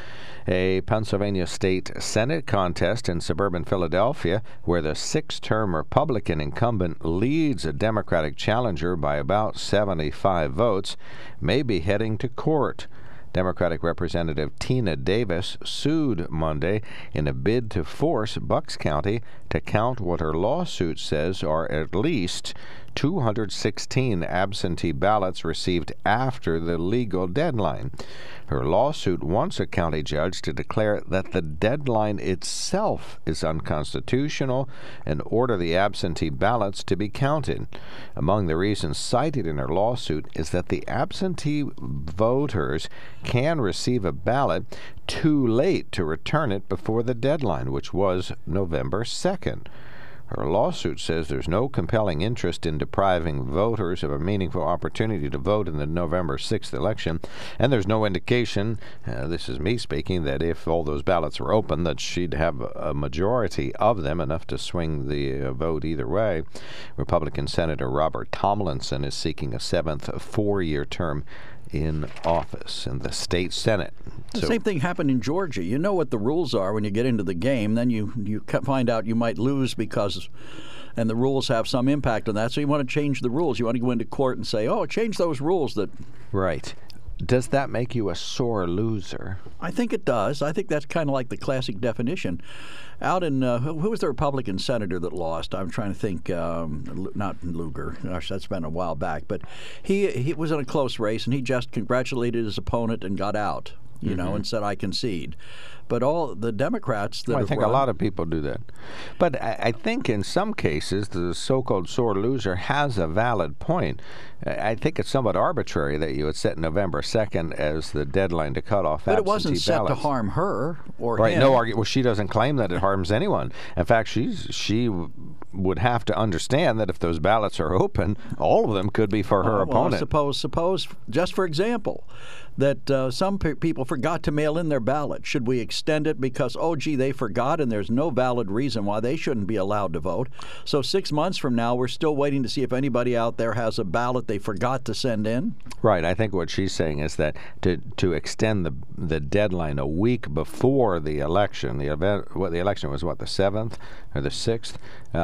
A Pennsylvania State Senate contest in suburban Philadelphia, where the six-term Republican incumbent leads a Democratic challenger by about seventy-five votes, may be heading to court. Democratic Representative Tina Davis sued Monday in a bid to force Bucks County to count what her lawsuit says are at least two hundred sixteen absentee ballots received after the legal deadline. Her lawsuit wants a county judge to declare that the deadline itself is unconstitutional and order the absentee ballots to be counted. Among the reasons cited in her lawsuit is that the absentee voters can receive a ballot too late to return it before the deadline, which was November second. Her lawsuit says there's no compelling interest in depriving voters of a meaningful opportunity to vote in the November sixth election, and there's no indication, uh, this is me speaking, that if all those ballots were open, that she'd have a majority of them, enough to swing the uh, vote either way. Republican Senator Robert Tomlinson is seeking a seventh four-year term in office in the state Senate. The so, same thing happened in Georgia. You know what the rules are when you get into the game. Then you, you find out you might lose because, and the rules have some impact on that. So you want to change the rules. You want to go into court and say, oh, change those rules. That Right. Does that make you a sore loser? I think it does. I think that's kind of like the classic definition. Out in, uh, who was the Republican senator that lost? I'm trying to think, um, not Lugar. Gosh, that's been a while back. But he he was in a close race, and he just congratulated his opponent and got out, you mm-hmm. know, and said, I concede. But all the Democrats that well, I have think run, a lot of people do that. But I, I think in some cases the so-called sore loser has a valid point. I think it's somewhat arbitrary that you would set November second as the deadline to cut off but absentee ballots. But it wasn't set to harm her or right, him. No argument. Well, she doesn't claim that it harms anyone. In fact, she's she would have to understand that if those ballots are open, all of them could be for her uh, opponent. Well, suppose, suppose, just for example, that uh, some pe- people forgot to mail in their ballot. Should we extend it because, oh, gee, they forgot and there's no valid reason why they shouldn't be allowed to vote? So six months from now, we're still waiting to see if anybody out there has a ballot they forgot to send in? Right. I think what she's saying is that to to extend the the deadline a week before the election, the event, what the election was, what, the seventh or the sixth,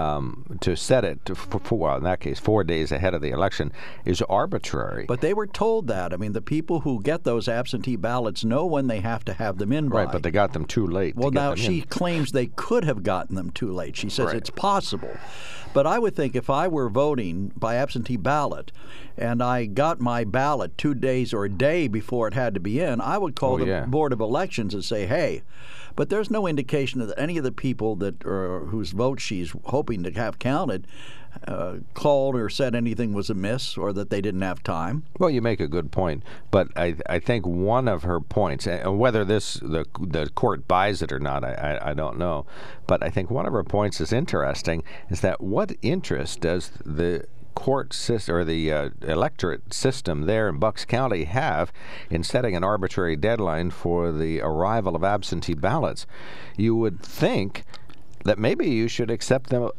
um, to set it to, for, for, well, in that case, four days ahead of the election is arbitrary. But they were told that. I mean, the people who get those absentee ballots know when they have to have them in by. Right, but they got them too late. Well, to get now them she in. claims they could have gotten them too late. She says right. it's possible. But I would think if I were voting by absentee ballot and I got my ballot two days or a day before it had to be in, I would call oh, the yeah. Board of Elections and say, hey, but there's no indication that any of the people that or whose vote she's hoping to have counted uh, called or said anything was amiss or that they didn't have time. Well, you make a good point, but I I think one of her points, and whether this the the court buys it or not, I, I I don't know, but I think one of her points is interesting. Is that what interest does the court system or the uh, electorate system there in Bucks County have in setting an arbitrary deadline for the arrival of absentee ballots? You would think that maybe you should accept them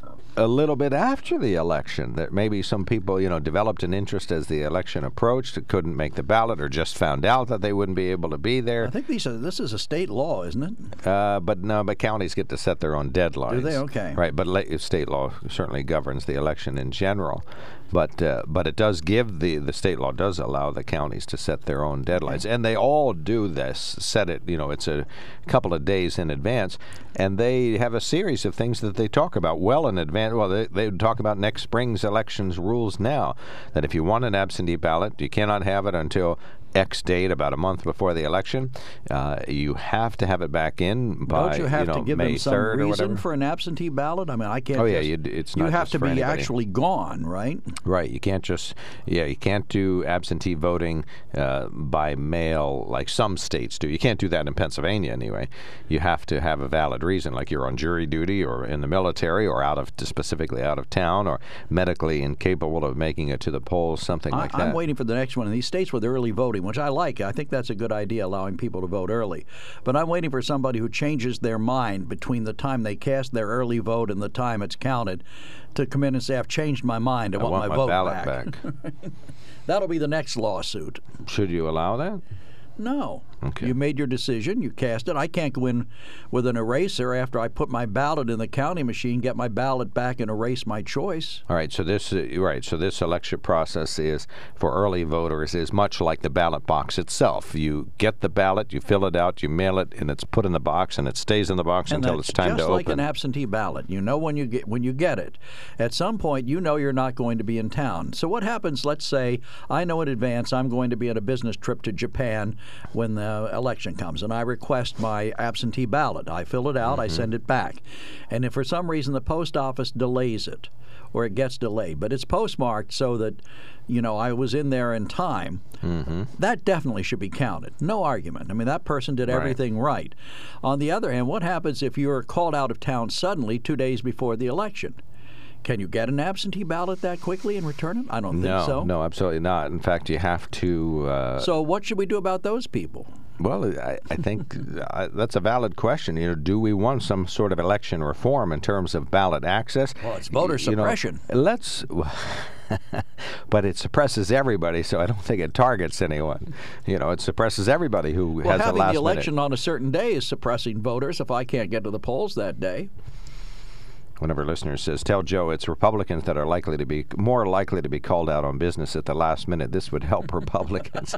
a little bit after the election, that maybe some people, you know, developed an interest as the election approached, couldn't make the ballot, or just found out that they wouldn't be able to be there. I think these are, this is a state law, isn't it? Uh, but no, but counties get to set their own deadlines. Do they? Okay. Right, but la- state law certainly governs the election in general. But uh, but it does give the the state law does allow the counties to set their own deadlines, and they all do this. Set it, you know, it's a couple of days in advance, and they have a series of things that they talk about well in advance. Well, they they talk about next spring's elections rules now. That if you want an absentee ballot, you cannot have it until X date, about a month before the election. Uh, you have to have it back in by Don't you have you know, to give May them some third or reason whatever. for an absentee ballot? I mean, I can't. Oh yeah, just, you, it's you not have just to for be anybody. actually gone, right? Right, you can't just yeah, you can't do absentee voting uh, by mail like some states do. You can't do that in Pennsylvania anyway. You have to have a valid reason, like you're on jury duty or in the military or out of specifically out of town or medically incapable of making it to the polls, something I, like that. I'm waiting for the next one in these states with early voting, which I like. I think that's a good idea, allowing people to vote early. But I'm waiting for somebody who changes their mind between the time they cast their early vote and the time it's counted to come in and say, I've changed my mind. I, I want, want my, my vote ballot back. back. That'll be the next lawsuit. Should you allow that? No. Okay. You made your decision. You cast it. I can't go in with an eraser after I put my ballot in the counting machine, get my ballot back, and erase my choice. All right. So this, uh, right. So this election process is for early voters is much like the ballot box itself. You get the ballot, you fill it out, you mail it, and it's put in the box, and it stays in the box And until that's it's time just to like open. an absentee ballot. You know when you get when you get it. At some point, you know you're not going to be in town. So what happens? Let's say I know in advance I'm going to be on a business trip to Japan when the election comes, and I request my absentee ballot. I fill it out. Mm-hmm. I send it back, and if for some reason the post office delays it, or it gets delayed, but it's postmarked so that, you know, I was in there in time, mm-hmm. that definitely should be counted. No argument. I mean, that person did everything right. On the other hand, what happens if you're called out of town suddenly two days before the election? Can you get an absentee ballot that quickly and return it? I don't no, think so. No, absolutely not. In fact, you have to. Uh, So what should we do about those people? Well, I, I think uh, that's a valid question. You know, do we want some sort of election reform in terms of ballot access? Well, it's voter Y- you know, suppression. let's, but it suppresses everybody, so I don't think it targets anyone. You know, it suppresses everybody who Well, has a having last the election minute. on a certain day is suppressing voters if I can't get to the polls that day. One of our listeners says, "Tell Joe it's Republicans that are likely to be more likely to be called out on business at the last minute. This would help Republicans."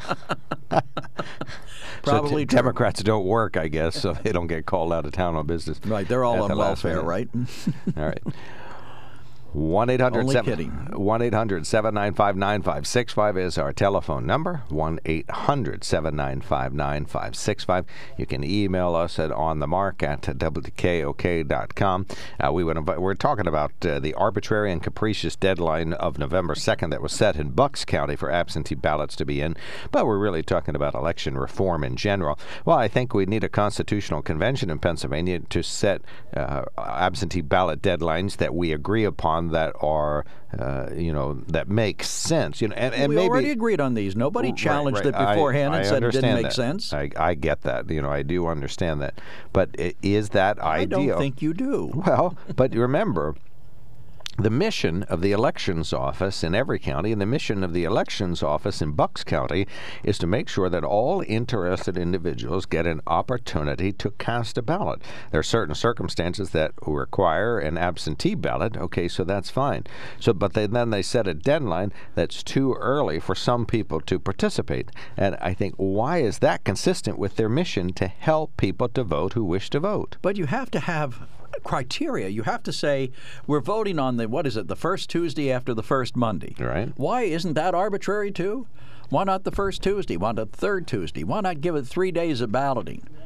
Probably so t- true. Democrats don't work, I guess, so they don't get called out of town on business. Right, they're all at on the last welfare, minute. right? All right. one eight hundred Only kidding. one eight hundred seven nine five nine five six five is our telephone number. one eight hundred seven nine five nine five six five. You can email us at onthemark at W K O K dot com. Uh, we would invite, we're talking about uh, the arbitrary and capricious deadline of November second that was set in Bucks County for absentee ballots to be in, but we're really talking about election reform in general. Well, I think we need a constitutional convention in Pennsylvania to set uh, absentee ballot deadlines that we agree upon that are, uh, you know, that make sense. You know, and, and we maybe already agreed on these. Nobody Right, challenged right. it beforehand I, and I said it didn't understand make that. sense. I, I get that. You know, I do understand that. But i- is that I ideal? don't think you do. Well, but remember, the mission of the elections office in every county and the mission of the elections office in Bucks County is to make sure that all interested individuals get an opportunity to cast a ballot. There are certain circumstances that require an absentee ballot. Okay, so that's fine. So, but they, then they set a deadline that's too early for some people to participate. And I think, why is that consistent with their mission to help people to vote who wish to vote? But you have to have criteria. You have to say, we're voting on the, what is it, the first Tuesday after the first Monday. Right. Why isn't that arbitrary, too? Why not the first Tuesday? Why not the third Tuesday? Why not give it three days of balloting?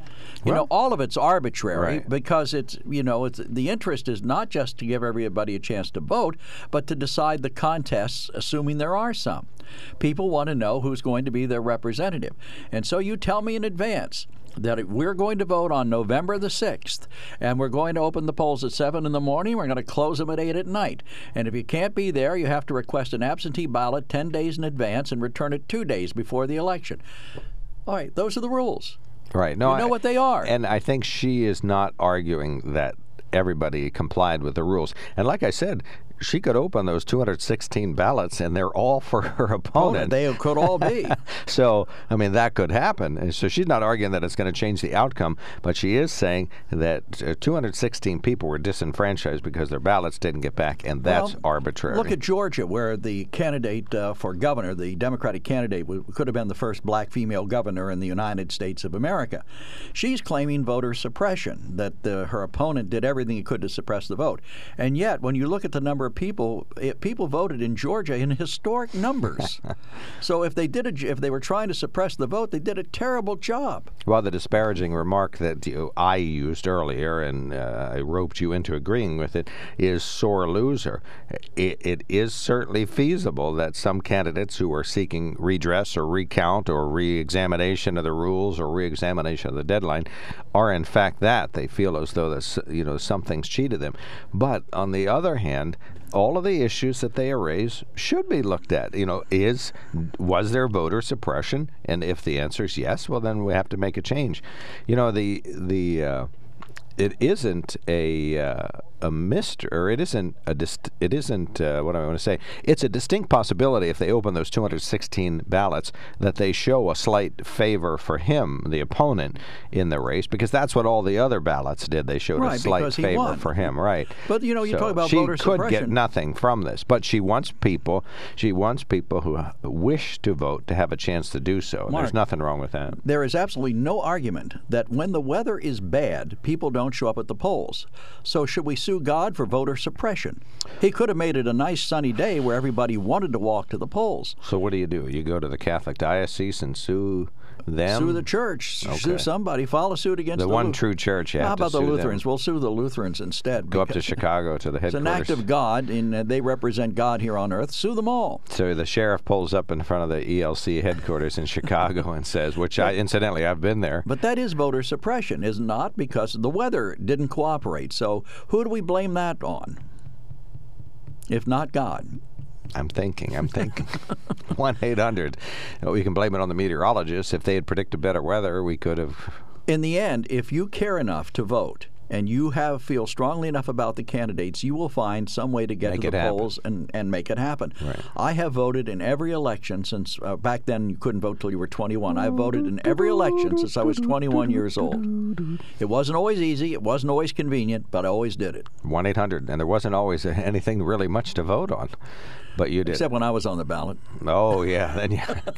You Well- know, all of it's arbitrary Right. because it's, you know, it's, the interest is not just to give everybody a chance to vote, but to decide the contests, assuming there are some. People want to know who's going to be their representative. And so you tell me in advance that we're going to vote on November the sixth, and we're going to open the polls at seven in the morning. We're going to close them at eight at night. And if you can't be there, you have to request an absentee ballot ten days in advance and return it two days before the election. All right, those are the rules. Right. No, You know I- what they are. And I think she is not arguing that everybody complied with the rules. And like I said, she could open those two hundred sixteen ballots, and they're all for her opponent. They could all be. So, I mean, that could happen. And so she's not arguing that it's going to change the outcome, but she is saying that uh, two hundred sixteen people were disenfranchised because their ballots didn't get back, and that's Well, arbitrary. Look at Georgia, where the candidate uh, for governor, the Democratic candidate, w- could have been the first black female governor in the United States of America. She's claiming voter suppression, that uh, her opponent did everything he could to suppress the vote. And yet, when you look at the number of people, it, people voted in Georgia in historic numbers. So if they did, a, if they were trying to suppress the vote, they did a terrible job. Well, the disparaging remark that you, I used earlier, and uh, I roped you into agreeing with it, is sore loser. It, it is certainly feasible that some candidates who are seeking redress or recount or re-examination of the rules or re-examination of the deadline are in fact that. They feel as though that's, you know, something's cheated them. But on the other hand, all of the issues that they raise should be looked at. You know, is was there voter suppression? And if the answer is yes, well, then we have to make a change. You know, the the uh, it isn't a uh, a mystery, or it isn't a dist- it isn't uh, what I want to say. It's a distinct possibility if they open those two hundred sixteen ballots that they show a slight favor for him, the opponent, in the race, because that's what all the other ballots did. They showed Right, a slight because he favor won. for him, right? But, you know, you So talk about she voter could get suppression. nothing from this, but she wants people. She wants people who wish to vote to have a chance to do so. And Mark, there's nothing wrong with that. There is absolutely no argument that when the weather is bad, people don't show up at the polls. So should we sue God for voter suppression? He could have made it a nice sunny day where everybody wanted to walk to the polls. So what do you do? You go to the Catholic diocese and sue them? Sue the church. Okay. Sue somebody. File a suit against The the one Luth- true church. You have How to about the sue them. Lutherans? We'll sue the Lutherans instead. Go up to because Chicago to the It's headquarters. an act of God, and uh, they represent God here on earth. Sue them all. So the sheriff pulls up in front of the E L C headquarters in Chicago and says, which I, incidentally, I've been there. But that is voter suppression, is it not? Because the weather didn't cooperate. So who do we blame that on? If not God. I'm thinking, I'm thinking. one eight hundred. We can blame it on the meteorologists. If they had predicted better weather, we could have. In the end, if you care enough to vote and you have feel strongly enough about the candidates, you will find some way to get Make to it the happen. polls and, and make it happen. Right. I have voted in every election since uh, back then you couldn't vote till you were twenty-one. I've voted in every election since I was twenty-one years old. It wasn't always easy. It wasn't always convenient, but I always did it. one eight hundred. And there wasn't always anything really much to vote on. But you did. Except when I was on the ballot. Oh, yeah. Then you,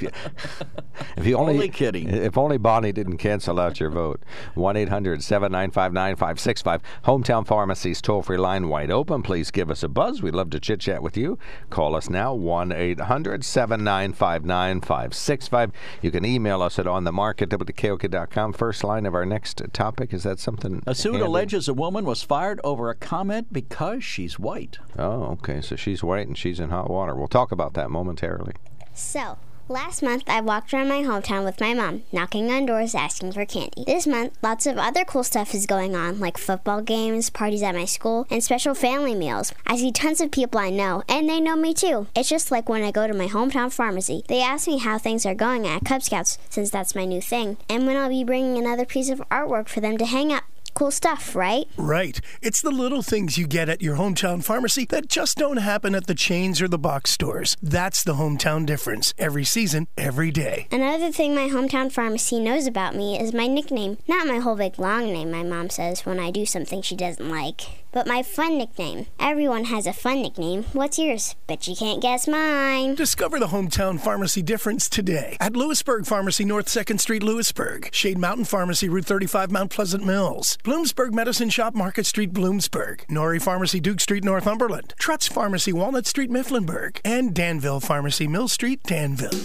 if you only, Only kidding. If only Bonnie didn't cancel out your vote. one eight hundred seven nine five nine five six five. Hometown Pharmacy's toll-free line wide open. Please give us a buzz. We'd love to chit-chat with you. Call us now, one eight hundred seven nine five nine five six five. You can email us at onthemark at W K O K dot com. First line of our next topic. Is that something? A suit handy? alleges a woman was fired over a comment because she's white. Oh, okay. So she's white and she's in hot water. We'll talk about that momentarily. So, last month I walked around my hometown with my mom, knocking on doors asking for candy. This month, lots of other cool stuff is going on, like football games, parties at my school, and special family meals. I see tons of people I know, and they know me too. It's just like when I go to my hometown pharmacy. They ask me how things are going at Cub Scouts, since that's my new thing, and when I'll be bringing another piece of artwork for them to hang up. Cool stuff, right? Right. It's the little things you get at your hometown pharmacy that just don't happen at the chains or the box stores. That's the hometown difference. Every season, every day. Another thing my hometown pharmacy knows about me is my nickname. Not my whole big long name, my mom says when I do something she doesn't like. But my fun nickname. Everyone has a fun nickname. What's yours? Bet you can't guess mine. Discover the hometown pharmacy difference today at Lewisburg Pharmacy, North second Street, Lewisburg. Shade Mountain Pharmacy, Route thirty-five, Mount Pleasant Mills. Bloomsburg Medicine Shop, Market Street, Bloomsburg. Norrie Pharmacy, Duke Street, Northumberland. Trutz Pharmacy, Walnut Street, Mifflinburg. And Danville Pharmacy, Mill Street, Danville.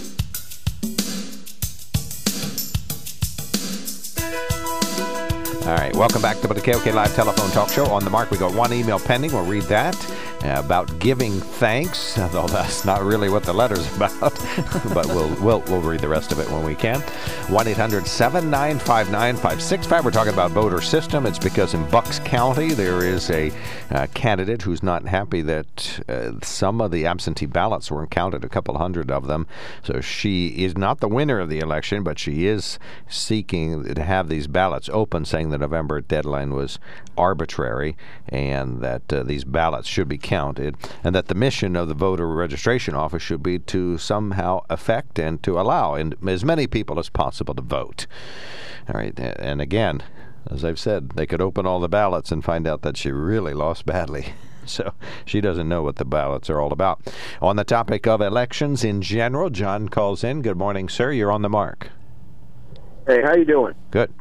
All right, welcome back to the K O K Live Telephone Talk Show. On the mark, we got one email pending. We'll read that uh, about giving thanks, although that's not really what the letter's about, but we'll, we'll we'll read the rest of it when we can. one eight hundred seven nine five nine five six five. We're talking about voter system. It's because in Bucks County there is a uh, candidate who's not happy that uh, some of the absentee ballots weren't counted, a couple hundred of them. So she is not the winner of the election, but she is seeking to have these ballots open, saying the November deadline was arbitrary and that uh, these ballots should be counted, and that the mission of the voter registration office should be to somehow affect and to allow in, as many people as possible to vote. All right, and again, as I've said, they could open all the ballots and find out that she really lost badly. So she doesn't know what the ballots are all about. On the topic of elections in general, John calls in. Good morning, sir. You're on the mark. Hey, how you doing? Good.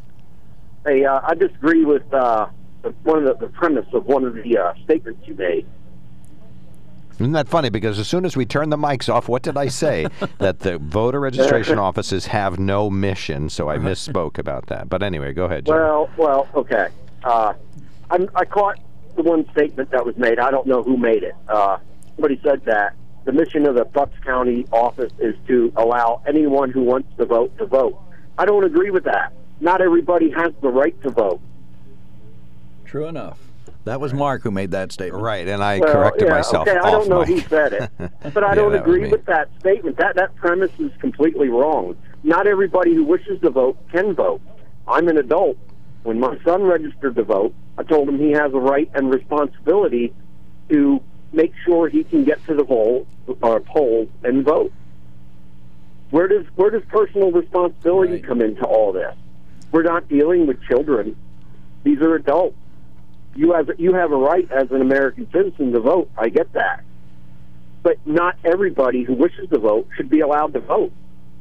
Hey, uh, I disagree with uh, one of the, the premise of one of the uh, statements you made. Isn't that funny? Because as soon as we turn the mics off, what did I say? That the voter registration offices have no mission, so I misspoke about that. But anyway, go ahead, John. Well, well, okay. Uh, I, I caught the one statement that was made. I don't know who made it. Uh, somebody said that the mission of the Bucks County office is to allow anyone who wants to vote to vote. I don't agree with that. Not everybody has the right to vote. True enough. That was Mark who made that statement. Right, and I well, corrected yeah, myself okay, off I don't know mic. who said it, but I Yeah, don't that was agree me. with that statement. That that premise is completely wrong. Not everybody who wishes to vote can vote. I'm an adult. When my son registered to vote, I told him he has a right and responsibility to make sure he can get to the poll or poll and vote. Where does where does personal responsibility Right. come into all this? We're not dealing with children. These are adults. You have you have a right as an American citizen to vote. I get that. But not everybody who wishes to vote should be allowed to vote.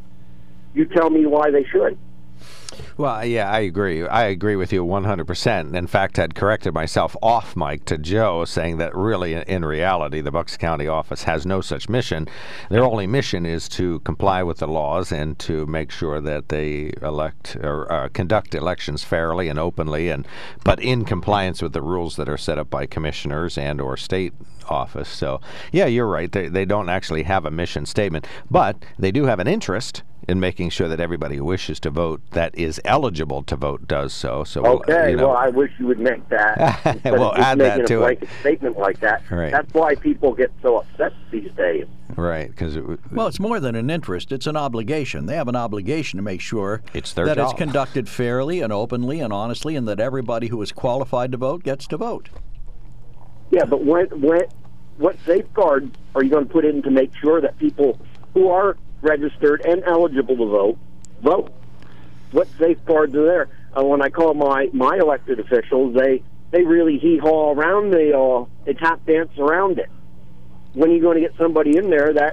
You tell me why they should. Well, yeah, I agree. I agree with you one hundred percent. In fact, I'd corrected myself off mic to Joe, saying that really, in reality, the Bucks County office has no such mission. Their only mission is to comply with the laws and to make sure that they elect or uh, conduct elections fairly and openly, and but in compliance with the rules that are set up by commissioners and or state office. So, yeah, you're right. They they don't actually have a mission statement, but they do have an interest in making sure that everybody who wishes to vote that is eligible to vote does so. So we'll, Okay, you know, well, I wish you would make that. instead We'll of just add making that to a it. blanket statement like that. Right. That's why people get so upset these days. right, because it, Well, it's more than an interest. It's an obligation. They have an obligation to make sure It's their that job. it's conducted fairly and openly and honestly, and that everybody who is qualified to vote gets to vote. Yeah, but when, when, what safeguards are you going to put in to make sure that people who are registered and eligible to vote, vote? What safeguards are there? Uh, when I call my, my elected officials, they, they really hee-haw around, they, uh, they tap dance around it. When are you going to get somebody in there that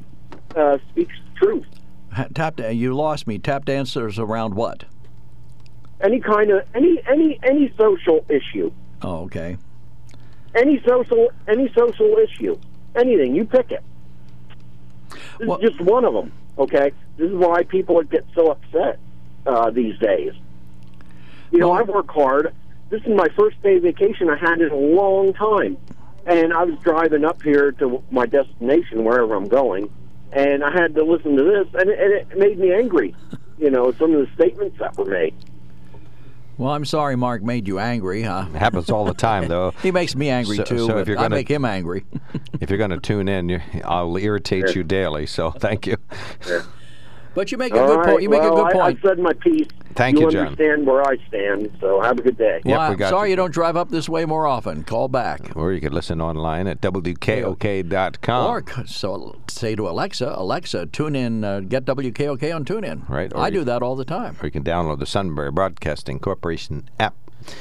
uh, speaks truth? Ha- Tap da- you lost me. Tap dancers around what? Any kind of, any, any, any social issue. Oh, okay. Any social, any social issue. Anything, you pick it. This Well- is just one of them, okay? This is why people get so upset uh, these days. You know, Well- I work hard. This is my first day vacation I had in a long time. And I was driving up here to my destination, wherever I'm going, and I had to listen to this, and it, and it made me angry. You know, some of the statements that were made. Well, I'm sorry Mark made you angry, huh? it happens all the time, though. He makes me angry, So- too, so if but you're I gonna- make him angry. If you're going to tune in, you, I'll irritate you daily. So thank you. But you make a All good right, point. You make well, a good I, point. I've said my piece. Thank you, John. understand where I stand, so have a good day. Yep, well, we I'm got sorry you. you don't drive up this way more often. Call back. Or you could listen online at W K O K dot com. Or c- so say to Alexa, Alexa, tune in, uh, get W K O K on TuneIn. Right, or I you- do that all the time. Or you can download the Sunbury Broadcasting Corporation app.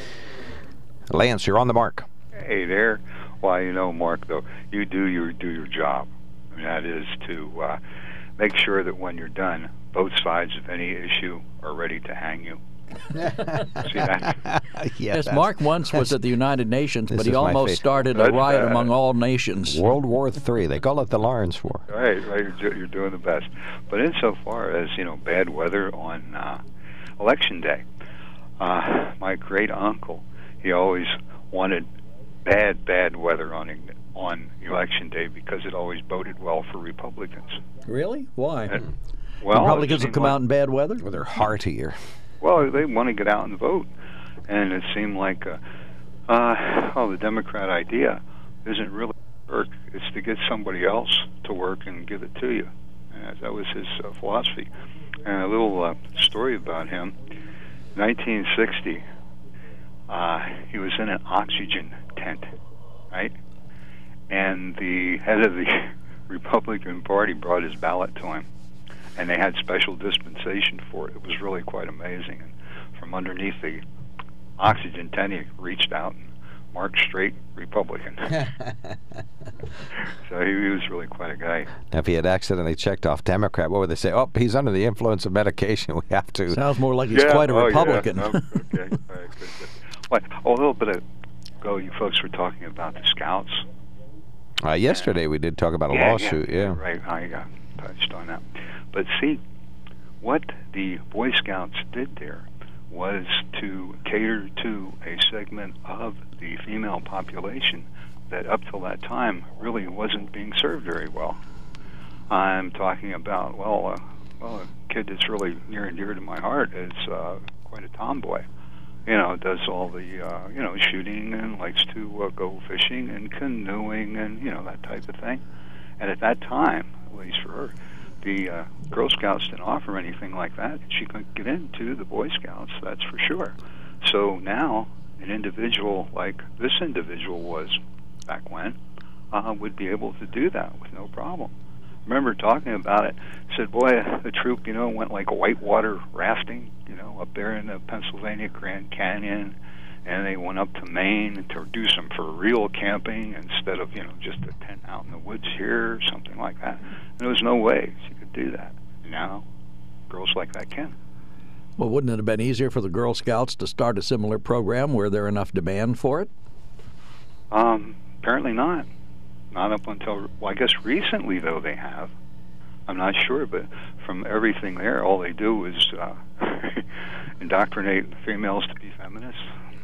Lance, you're on the mark. Hey there. Well, you know, Mark, though, you do your do your job. I mean, that is to uh, make sure that when you're done, both sides of any issue are ready to hang you. See that? yeah, Yes, that's- Mark once was at the United Nations, This but he is my almost favorite. started a That's, riot uh, among all nations. World War Three. They call it the Lawrence War. Right, right. You're, do- you're doing the best. But insofar as, you know, bad weather on uh, election day, uh, my great uncle, he always wanted bad, bad weather on on election day because it always boded well for Republicans. Really? Why? And, well, Republicans will come like, out in bad weather? Well, they're heartier. Well, they want to get out and vote, and it seemed like, uh, uh, oh, the Democrat idea isn't really work. It's to get somebody else to work and give it to you. And that was his uh, philosophy. And a little uh, story about him. nineteen sixty, uh, he was in an oxygen tent, right? And the head of the Republican Party brought his ballot to him, and they had special dispensation for it. It was really quite amazing. And from underneath the oxygen tent, he reached out and marked straight Republican. So he, he was really quite a guy. Now, if he had accidentally checked off Democrat, what would they say? Oh, he's under the influence of medication. We have to. Sounds more like he's yeah, quite a oh, Republican. Yeah. Oh, okay. All right, good, good. Well, a little bit ago, you folks were talking about the Scouts. Uh, yesterday, and, we did talk about a yeah, lawsuit. Yeah, yeah. Right. I uh, touched on that. But see, what the Boy Scouts did there was to cater to a segment of the female population that up till that time really wasn't being served very well. I'm talking about, well, uh, well, a kid that's really near and dear to my heart is uh, quite a tomboy. You know, does all the, uh, you know, shooting and likes to uh, go fishing and canoeing and, you know, that type of thing. And at that time, at least for her, the uh, Girl Scouts didn't offer anything like that. She couldn't get into the Boy Scouts, that's for sure. So now, an individual like this individual was back when, uh, would be able to do that with no problem. I remember talking about it, said, boy, the troop, you know, went like whitewater rafting, you know, up there in the Pennsylvania Grand Canyon, and they went up to Maine to do some for real camping instead of, you know, just a tent out in the woods here or something like that. And there was no way she could do that. Now, girls like that can. Well, wouldn't it have been easier for the Girl Scouts to start a similar program where there's enough demand for it? Um, apparently not. Not up until, well, I guess recently, though, they have. I'm not sure, but from everything there, all they do is uh, indoctrinate females to be feminists.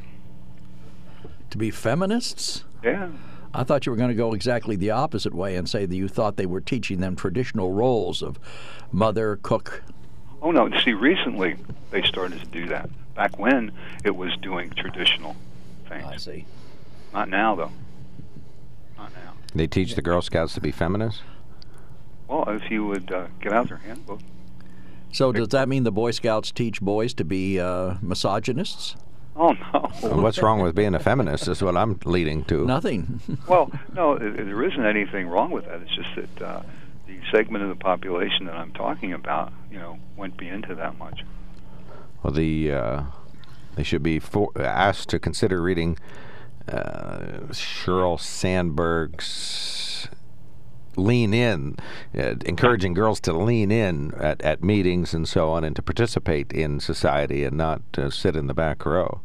To be feminists? Yeah. I thought you were going to go exactly the opposite way and say that you thought they were teaching them traditional roles of mother, cook. Oh, no. See, recently they started to do that. Back when it was doing traditional things. I see. Not now, though. Not now. They teach the Girl Scouts to be feminists? Well, if you would uh, get out their handbook. So does that mean the Boy Scouts teach boys to be uh, misogynists? Oh, no. Well, what's wrong with being a feminist is what I'm leading to. Nothing. Well, no, it, it, there isn't anything wrong with that. It's just that uh, the segment of the population that I'm talking about, you know, wouldn't be into that much. Well, the uh, they should be for, asked to consider reading uh, Sheryl Sandberg's Lean In, uh, encouraging girls to lean in at, at meetings and so on, and to participate in society and not uh, sit in the back row.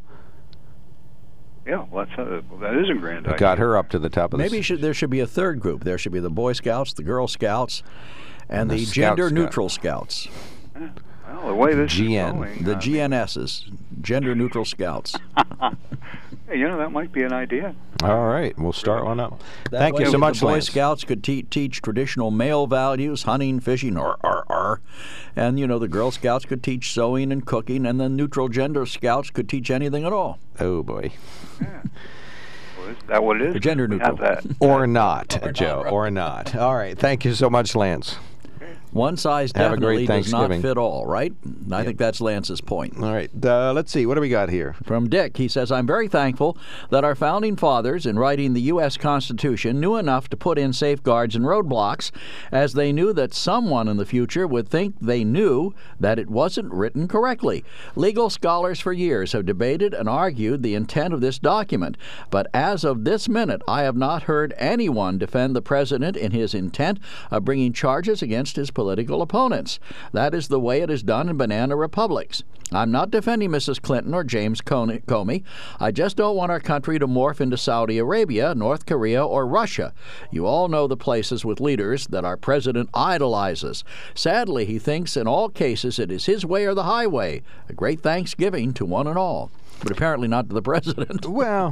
Yeah, well, that's a, well, that is a grand It idea. got her up to the top of the... Maybe should, there should be a third group. There should be the Boy Scouts, the Girl Scouts, and, And the the, Scout gender-neutral Scouts. Yeah. Well, the way this G N. is going... The uh, G N Ss, gender-neutral Scouts. Hey, you know, that might be an idea. All right, we'll start one up. That Thank way you so much, the Boy Lance. Scouts could te- teach traditional male values, hunting, fishing, or, or, or. And, you know, the Girl Scouts could teach sewing and cooking, and the neutral gender Scouts could teach anything at all. Oh, boy. Yeah. Well, is that what it is? The gender We neutral. have that. Or not, Joe, or not. All right, thank you so much, Lance. One size Have a great definitely does not Thanksgiving. fit all, right? And I think that's Lance's point. All right, uh, let's see. What do we got here? From Dick, he says, I'm very thankful that our founding fathers, in writing the U S Constitution, knew enough to put in safeguards and roadblocks, as they knew that someone in the future would think they knew that it wasn't written correctly. Legal scholars for years have debated and argued the intent of this document, but as of this minute, I have not heard anyone defend the president in his intent of bringing charges against his political political opponents. That is the way it is done in banana republics. I'm not defending Missus Clinton or James Comey. I just don't want our country to morph into Saudi Arabia, North Korea, or Russia. You all know the places with leaders that our president idolizes. Sadly, he thinks in all cases it is his way or the highway. A great Thanksgiving to one and all. But apparently not to the president. Well,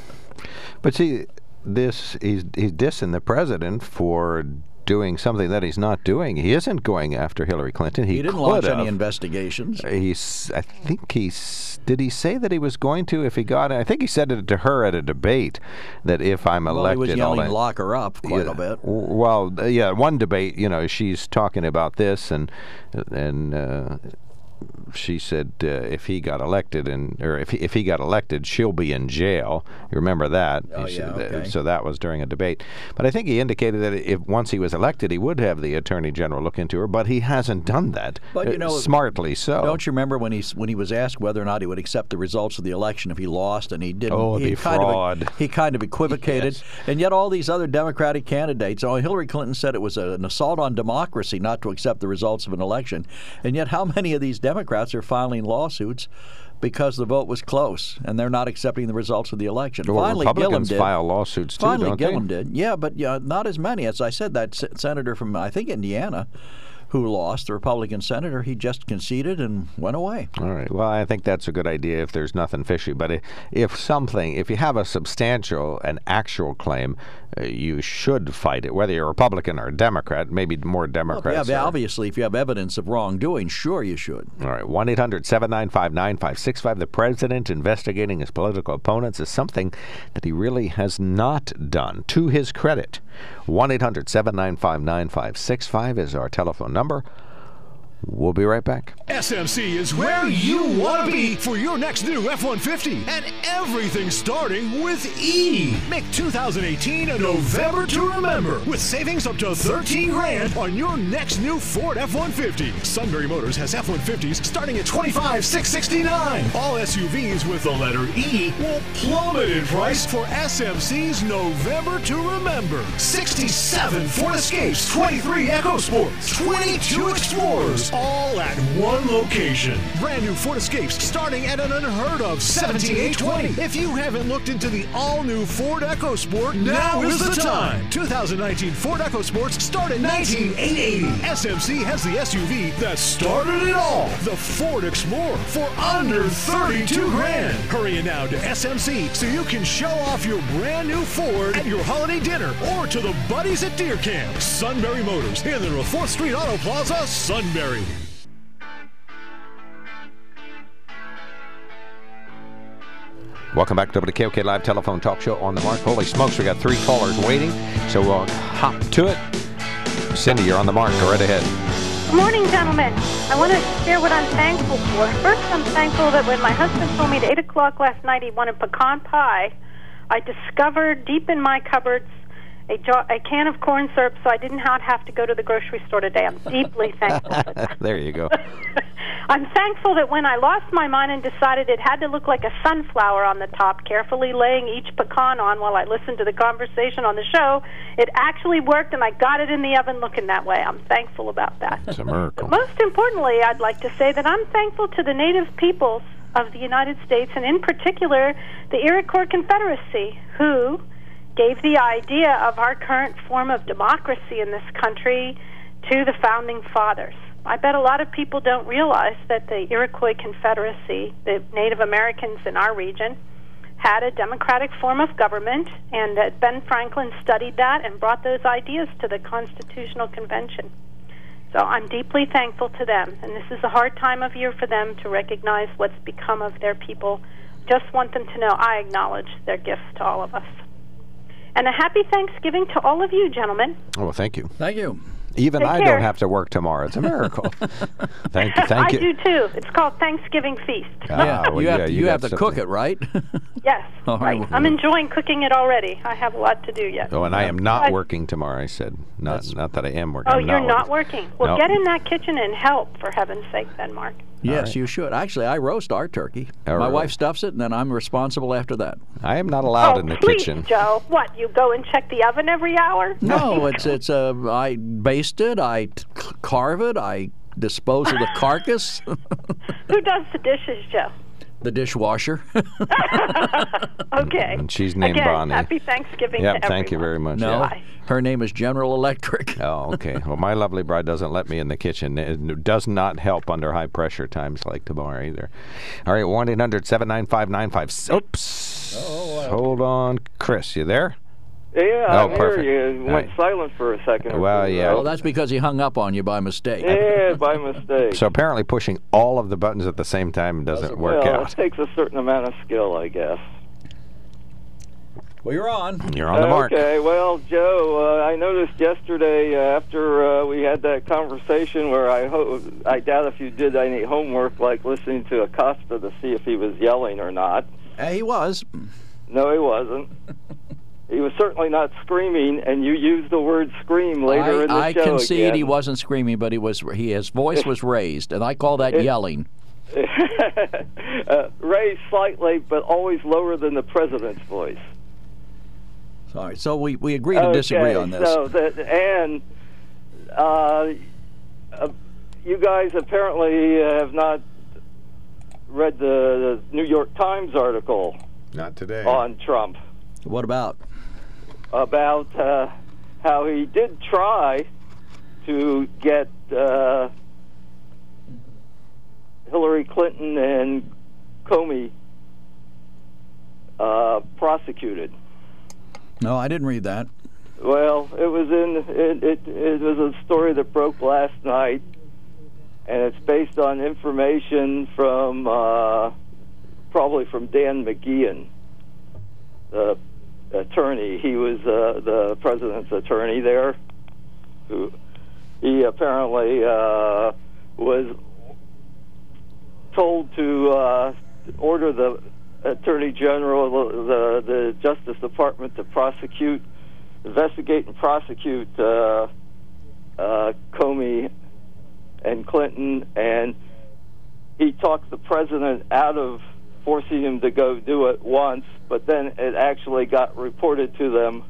but see, this he's, he's dissing the president for doing something that he's not doing. He isn't going after Hillary Clinton. He, he didn't could launch have. any investigations. He's. I think he's. Did he say that he was going to if he got? I think he said it to her at a debate that if I'm well, elected, he was yelling, I'll, "Lock her up!" Quite yeah, a bit. Well, yeah, one debate. You know, she's talking about this and and. Uh, She said uh, if he got elected, and or if he, if he got elected, she'll be in jail. You remember that? Oh, He yeah, said, okay. So that was during a debate. But I think he indicated that if once he was elected, he would have the Attorney General look into her. But he hasn't done that. But you uh, know, smartly so. Don't you remember when he when he was asked whether or not he would accept the results of the election if he lost, and he didn't? Oh, it'd he be kind fraud. Of, he kind of equivocated, Yes. and yet all these other Democratic candidates. Oh, Hillary Clinton said it was a, an assault on democracy not to accept the results of an election, and yet how many of these Democrats are filing lawsuits because the vote was close and they're not accepting the results of the election? Well, Finally, Republicans Gillum did. file lawsuits too, Finally, don't Gillum they? did. Yeah, but yeah, not as many. As I said, that se- senator from, I think, Indiana, who lost, the Republican senator, he just conceded and went away. All right. Well, I think that's a good idea if there's nothing fishy. But if, if something, if you have a substantial and actual claim, uh, you should fight it, whether you're a Republican or a Democrat. Maybe more Democrats. Well, yeah, are. obviously, if you have evidence of wrongdoing, sure you should. All right. one eight hundred seven nine five nine five six five. The president investigating his political opponents is something that he really has not done, to his credit. one eight hundred seven nine five nine five six five is our telephone number. We'll be right back. S M C is where you want to be for your next new F one fifty. And everything starting with E. Make two thousand eighteen a November to remember with savings up to thirteen grand on your next new Ford F one fifty. Sunbury Motors has F one fifties starting at twenty-five thousand six hundred sixty-nine dollars. All S U Vs with the letter E will plummet in price for S M C's November to remember. sixty-seven Ford Escapes, twenty-three EcoSports, twenty-two Explorers, all at one location. Brand new Ford Escapes starting at an unheard of seventeen thousand eight hundred twenty dollars. If you haven't looked into the all-new Ford EcoSport, now is the time. two thousand nineteen Ford EcoSports start at nineteen thousand eight hundred eighty dollars. S M C has the S U V that started it all, the Ford Explorer, for under thirty-two grand. Hurry now to S M C so you can show off your brand new Ford at your holiday dinner or to the buddies at Deer Camp. Sunbury Motors in the fourth Street Auto Plaza, Sunbury. Welcome back to the W K O K Live Telephone Talk Show on the Mark. Holy smokes, we got three callers waiting, so we'll hop to it. Cindy, you're on the mark. Go right ahead. Good morning, gentlemen. I want to share what I'm thankful for. First, I'm thankful that when my husband told me at eight o'clock last night he wanted pecan pie, I discovered deep in my cupboards a, jar, a can of corn syrup, so I did not have to go to the grocery store today. I'm deeply thankful for that. There you go. I'm thankful that when I lost my mind and decided it had to look like a sunflower on the top, carefully laying each pecan on while I listened to the conversation on the show, it actually worked and I got it in the oven looking that way. I'm thankful about that. It's a miracle. But most importantly, I'd like to say that I'm thankful to the native peoples of the United States, and in particular, the Iroquois Confederacy, who gave the idea of our current form of democracy in this country to the Founding Fathers. I bet a lot of people don't realize that the Iroquois Confederacy, the Native Americans in our region, had a democratic form of government, and that Ben Franklin studied that and brought those ideas to the Constitutional Convention. So I'm deeply thankful to them, and this is a hard time of year for them to recognize what's become of their people. Just want them to know I acknowledge their gifts to all of us. And a happy Thanksgiving to all of you, gentlemen. Oh, well, thank you. Thank you. Even Take I care. don't have to work tomorrow. It's a miracle. Thank you. Thank I you. do too. It's called Thanksgiving Feast. Ah, Yeah, well, you have yeah, to, you you got have to cook something. it, right? Yes, All right. right. I'm enjoying cooking it already. I have a lot to do yet. Oh, and I am not I- working tomorrow, I said. Not not that I am working. Oh, I'm you're not not working. working. Well, No. get in that kitchen and help, for heaven's sake, then, Mark. Yes, right. you should. Actually, I roast our turkey. Oh, My really? wife stuffs it, and then I'm responsible after that. I am not allowed oh, in the please, kitchen. Joe. What, you go and check the oven every hour? No, it's it's uh, I baste it, I t- carve it, I dispose of the carcass. Who does the dishes, Joe? The dishwasher. Okay. And she's named Again, Bonnie. Happy Thanksgiving Yep, to everyone. thank you very much. No, Yeah. her name is General Electric. Oh, okay. Well, my lovely bride doesn't let me in the kitchen. It does not help under high pressure times like tomorrow either. All right, one eight hundred seven nine five nine five. Oops. Oh, Hold on. Chris, you there? Yeah, Oh, I'm perfect. here. You All went right. silent for a second. or Well, two, yeah. right? Well, that's because he hung up on you by mistake. Yeah, by mistake. So apparently pushing all of the buttons at the same time doesn't work well, out. it takes a certain amount of skill, I guess. Well, you're on. You're on the mark. Okay, well, Joe, uh, I noticed yesterday uh, after uh, we had that conversation where I ho- I doubt if you did any homework, like listening to Acosta to see if he was yelling or not. Uh, he was. No, he wasn't. He was certainly not screaming, and you used the word scream later I, in the I show concede again. he wasn't screaming, but he was. He, his voice was raised, and I call that yelling. uh, raised slightly, but always lower than the president's voice. Sorry. So we, we agree to disagree Okay, on this. So that, and uh, uh, you guys apparently have not read the, the New York Times article Not today. on Trump What about? about uh, how he did try to get uh, Hillary Clinton and Comey uh, prosecuted. No, I didn't read that. Well, it was in it, it. It was a story that broke last night, and it's based on information from uh, probably from Dan McGeehan, the attorney. He was uh, the president's attorney there. Who he apparently uh, was told to uh, order the Attorney General, the the Justice Department, to prosecute, investigate, and prosecute uh, uh, Comey and Clinton, and he talked the president out of forcing him to go do it once, but then it actually got reported to them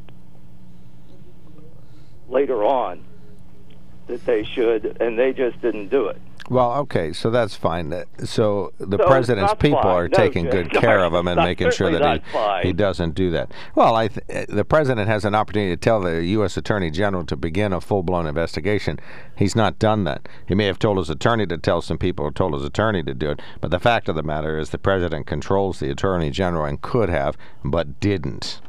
later on that they should, and they just didn't do it. Well, okay, so that's fine. Uh, So the So president's that's people fine. are No, taking Jay, good no, care of him and that's making sure certainly that not he, fine. he doesn't do that. Well, I th- the president has an opportunity to tell the U S Attorney General to begin a full-blown investigation. He's not done that. He may have told his attorney to tell some people or told his attorney to do it, but the fact of the matter is the president controls the Attorney General and could have, but didn't.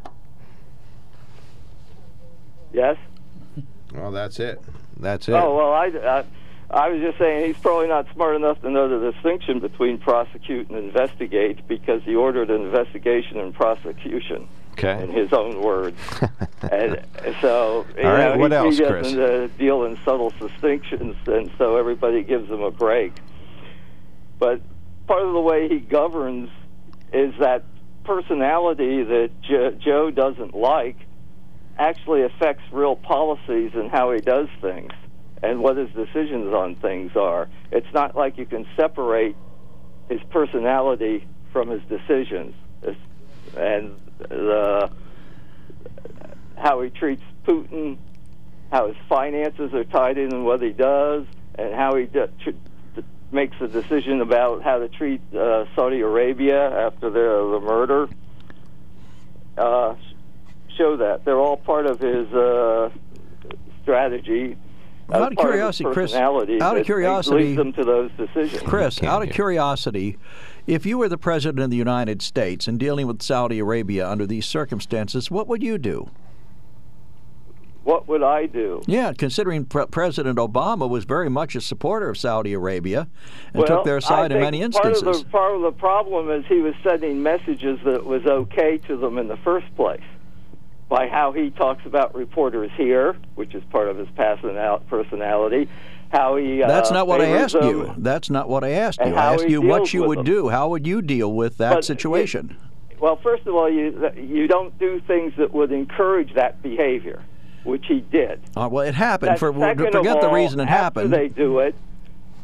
Yes? Well, that's it. That's it. Oh, well, I, I, I was just saying he's probably not smart enough to know the distinction between prosecute and investigate, because he ordered an investigation and prosecution. Okay. In his own words. And so, you All right, know, what he, else, he Chris? doesn't uh, deal in subtle distinctions, and so everybody gives him a break. But part of the way he governs is that personality that jo- Joe doesn't like actually affects real policies and how he does things and what his decisions on things are. It's not like you can separate his personality from his decisions. It's, and the, how he treats Putin, how his finances are tied in and what he does, and how he de- tr- makes a decision about how to treat uh, Saudi Arabia after the, the murder, uh, show that. They're all part of his uh, strategy. Well, uh, out of part curiosity, his Chris, personality out of that curiosity- leads them to those decisions. Chris, out of curiosity, if you were the president of the United States and dealing with Saudi Arabia under these circumstances, what would you do? What would I do? Yeah, considering pre- President Obama was very much a supporter of Saudi Arabia and well, took their side I in think many part instances. Of the, part of the problem is he was sending messages that it was okay to them in the first place by how he talks about reporters here, which is part of his personality. How he That's uh, not what I favors asked them, you. That's not what I asked and you. I how asked he you what deals you with would them. do. How would you deal with that But situation? Well, first of all, you you don't do things that would encourage that behavior, which he did. Uh, well, it happened. That For second forget of the all, reason it after happened. they do it,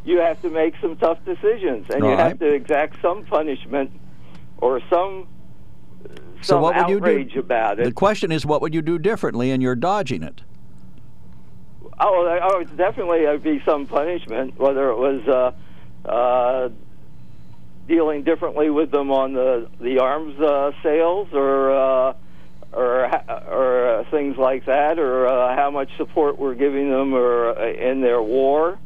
you have to make some tough decisions, and All you right. have to exact some punishment or some So some what would you outrage do? about The it. question is, what would you do differently, and you're dodging it. Oh, I- oh, it's definitely would be some punishment, whether it was uh, uh, dealing differently with them on the the arms uh, sales, or uh, or ha- or uh, things like that, or uh, how much support we're giving them, or uh, in their war.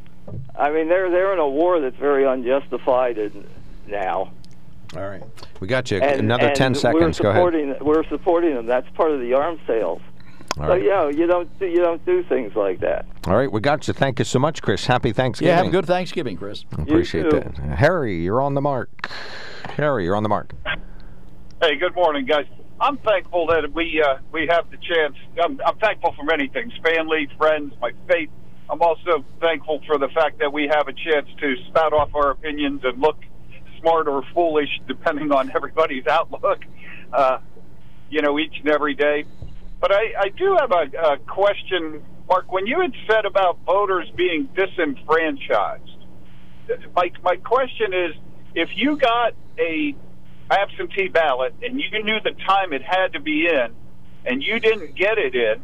I mean, they're they're in a war that's very unjustified in, now. All right. We got you. And, Another and ten seconds. We're Go ahead. supporting, We're supporting them. That's part of the arms sales. All so right. you know, you don't do, you don't do things like that. All right, we got you. Thank you so much, Chris. Happy Thanksgiving. Yeah, have a good Thanksgiving, Chris. Appreciate You too. that. Harry, you're on the mark. Harry, you're on the mark. Hey, good morning, guys. I'm thankful that we uh, we have the chance. I'm, I'm thankful for many things: family, friends, my faith. I'm also thankful for the fact that we have a chance to spout off our opinions and look smart or foolish, depending on everybody's outlook. Uh, you know, each and every day. But I, I do have a, a question, Mark. When you had said about voters being disenfranchised, my my question is: if you got a absentee ballot and you knew the time it had to be in, and you didn't get it in,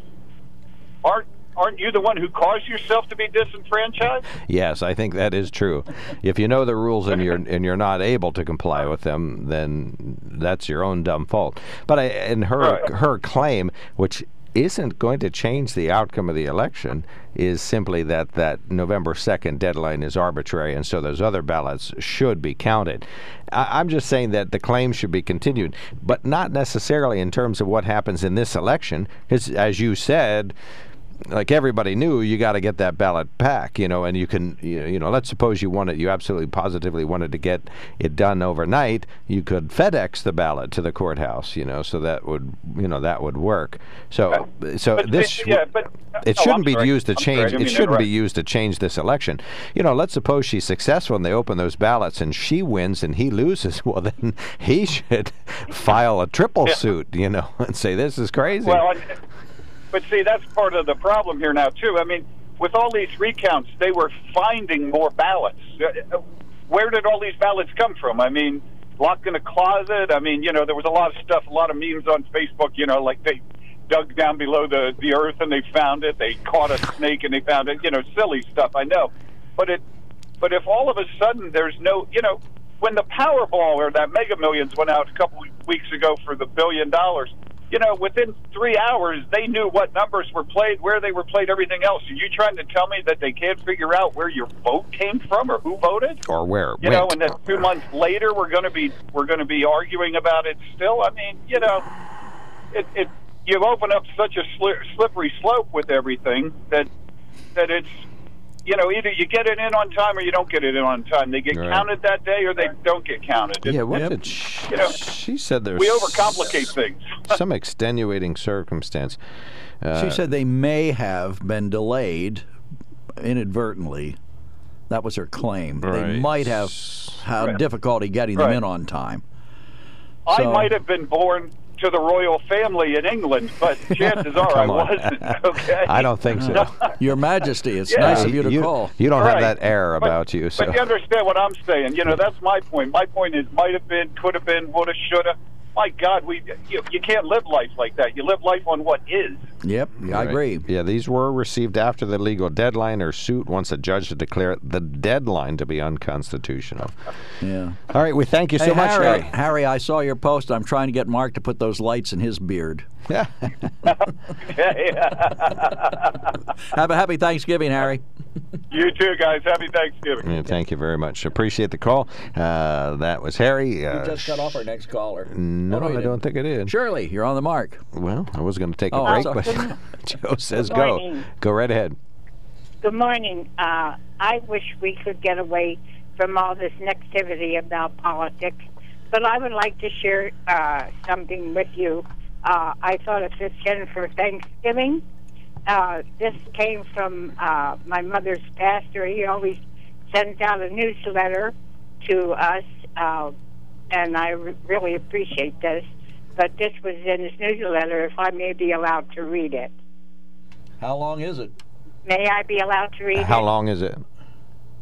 aren't aren't you the one who caused yourself to be disenfranchised? Yes, I think that is true. If you know the rules and you're and you're not able to comply with them, then that's your own dumb fault. But I, in her Right. her claim, which isn't going to change the outcome of the election, is simply that that November second deadline is arbitrary, and so those other ballots should be counted. I, I'm just saying that the claim should be continued, but not necessarily in terms of what happens in this election, because as you said, like everybody knew, you got to get that ballot back, you know, and you can, you you know, let's suppose you wanted, you absolutely positively wanted to get it done overnight, you could FedEx the ballot to the courthouse, you know, so that would, you know, that would work. So, so But this, it- yeah, but it oh, shouldn't I'm be sorry. used to I'm sorry, I change, didn't it mean to shouldn't be interrupt. used to change this election. You know, let's suppose she's successful and they open those ballots and she wins and he loses, well then he should file a triple Yeah. suit, you know, and say this is crazy. Well, I, but see, that's part of the problem here now, too. I mean, with all these recounts, they were finding more ballots. Uh, Where did all these ballots come from? I mean, locked in a closet? I mean, you know, there was a lot of stuff, a lot of memes on Facebook, you know, like they dug down below the, the earth and they found it. They caught a snake and they found it. You know, silly stuff, I know. But it, but if all of a sudden there's no, you know, when the Powerball or that Mega Millions went out a couple weeks ago for the billion dollars, you know, within three hours, they knew what numbers were played, where they were played, everything else. Are you trying to tell me that they can't figure out where your vote came from or who voted? Or where it You went. know, and then two months later, we're going to be we're going to be arguing about it still. I mean, you know, it, it you've opened up such a sli- slippery slope with everything that that it's, you know, either you get it in on time or you don't get it in on time. They get Right. counted that day or they don't get counted. Yeah, It- what it- did she, you know, she said there's we overcomplicate things. some extenuating circumstance. Uh, She said they may have been delayed inadvertently. That was her claim. They Right. might have had Right. difficulty getting them Right. in on time. I So- might have been born to the royal family in England, but chances are I Come on. wasn't. Okay. I don't think so. Your Majesty, it's Yeah. nice of you to you, call. you don't Right. have that air But- about you. So But you understand what I'm saying. You know, that's my point. My point is might have been, could have been, would have, should have. My God, we you, you can't live life like that. You live life on what is. Yep, I Right. agree. Yeah, these were received after the legal deadline or suit once a judge to declare the deadline to be unconstitutional. Yeah. All right, we thank you so Hey, much, Harry, Harry. Harry, I saw your post. I'm trying to get Mark to put those lights in his beard. Yeah. Have a happy Thanksgiving, Harry. You too, guys. Happy Thanksgiving. Yeah, thank you very much. Appreciate the call. Uh, that was Harry. Uh, We just got off our next caller. no, Oh, no, you I didn't. don't think I did. Shirley, you're on the mark. Well, I was going to take a Oh, break, sorry. but Joe says Good go. morning. Go right ahead. Good morning. Uh, I wish we could get away from all this negativity about politics, but I would like to share uh, something with you. Uh, I thought of this in for Thanksgiving. Uh, this came from uh, my mother's pastor. He always sends out a newsletter to us, uh, and I re- really appreciate this. But this was in his newsletter, if I may be allowed to read it. How long is it? May I be allowed to read it? How long is it?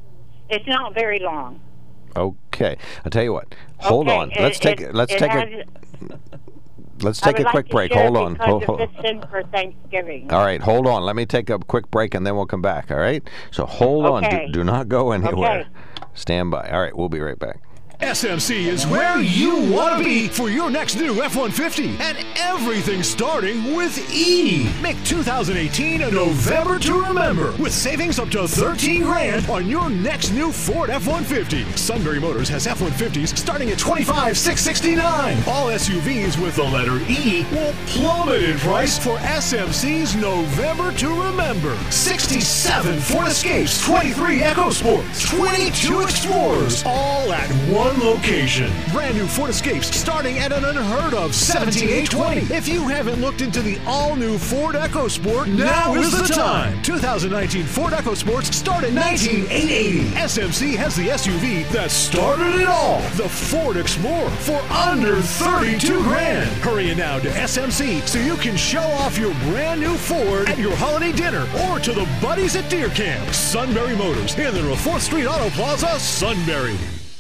It's not very long. Okay. I'll tell you what. Hold Okay, on. Let's it- take it- let's it take has- a let's I take would a like quick to break. share Hold on. because Hold, it hold. fits in for Thanksgiving. All right, hold on. Let me take a quick break and then we'll come back. All right. So hold on. Okay. Do, do not go anywhere. Okay. Stand by. All right. We'll be right back. S M C is where you want to be for your next new F one fifty, and everything starting with E. Make two thousand eighteen a November to remember with savings up to thirteen grand on your next new Ford F one fifty. Sunbury Motors has F one fifties starting at twenty-five thousand six hundred sixty-nine dollars. All S U Vs with the letter E will plummet in price for S M C's November to remember. sixty-seven Ford Escapes, twenty-three EcoSports, twenty-two Explorers, all at one location. Brand new Ford Escapes starting at an unheard of seventeen thousand eight hundred twenty dollars. If you haven't looked into the all-new Ford EcoSport, now is the time. two thousand nineteen Ford EcoSports start at nineteen thousand eight hundred eighty dollars. S M C has the S U V that started it all, the Ford Explorer, for under thirty-two grand. Hurry now to S M C so you can show off your brand new Ford at your holiday dinner or to the buddies at Deer Camp. Sunbury Motors in the fourth Street Auto Plaza, Sunbury.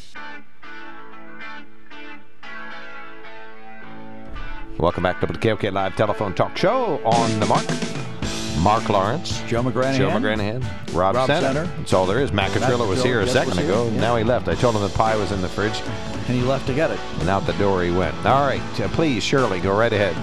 Welcome back to the K O K Live Telephone Talk Show. On the mark, Mark Lawrence, Joe McGranahan, Joe McGranahan, Rob, Rob Center. Center. That's all there is. Matt Catrilla was here a yes, second was here, ago. yeah. Now he left. I told him the pie was in the fridge. And he left to get it. And out the door he went. All right. Uh, please, Shirley, go right ahead.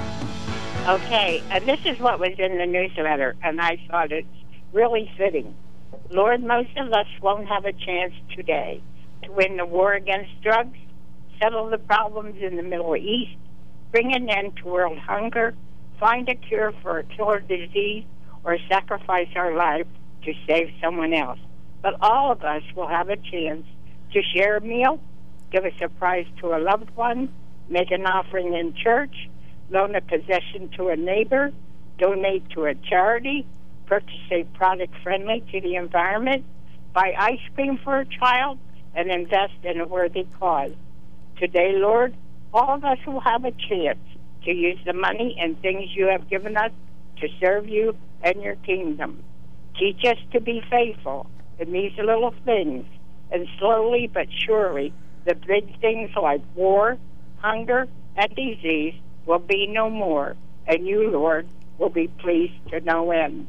Okay, uh, this is what was in the newsletter, and I thought it's really fitting. Lord, most of us won't have a chance today to win the war against drugs, settle the problems in the Middle East, bring an end to world hunger, find a cure for a killer disease, or sacrifice our life to save someone else. But all of us will have a chance to share a meal, give a surprise to a loved one, make an offering in church, loan a possession to a neighbor, donate to a charity, purchase a product friendly to the environment, buy ice cream for a child, and invest in a worthy cause. Today, Lord, all of us will have a chance to use the money and things you have given us to serve you and your kingdom. Teach us to be faithful in these little things, and slowly but surely, the big things like war, hunger, and disease will be no more, and you, Lord, will be pleased to no end.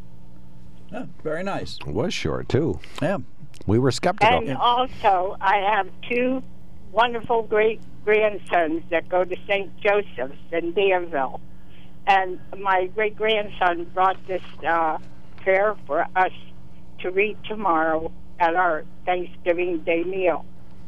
Yeah, very nice. It was short, too. Yeah. We were skeptical. And also, I have two wonderful great-grandsons that go to Saint Joseph's in Danville. And my great-grandson brought this uh, prayer for us to read tomorrow at our Thanksgiving Day meal.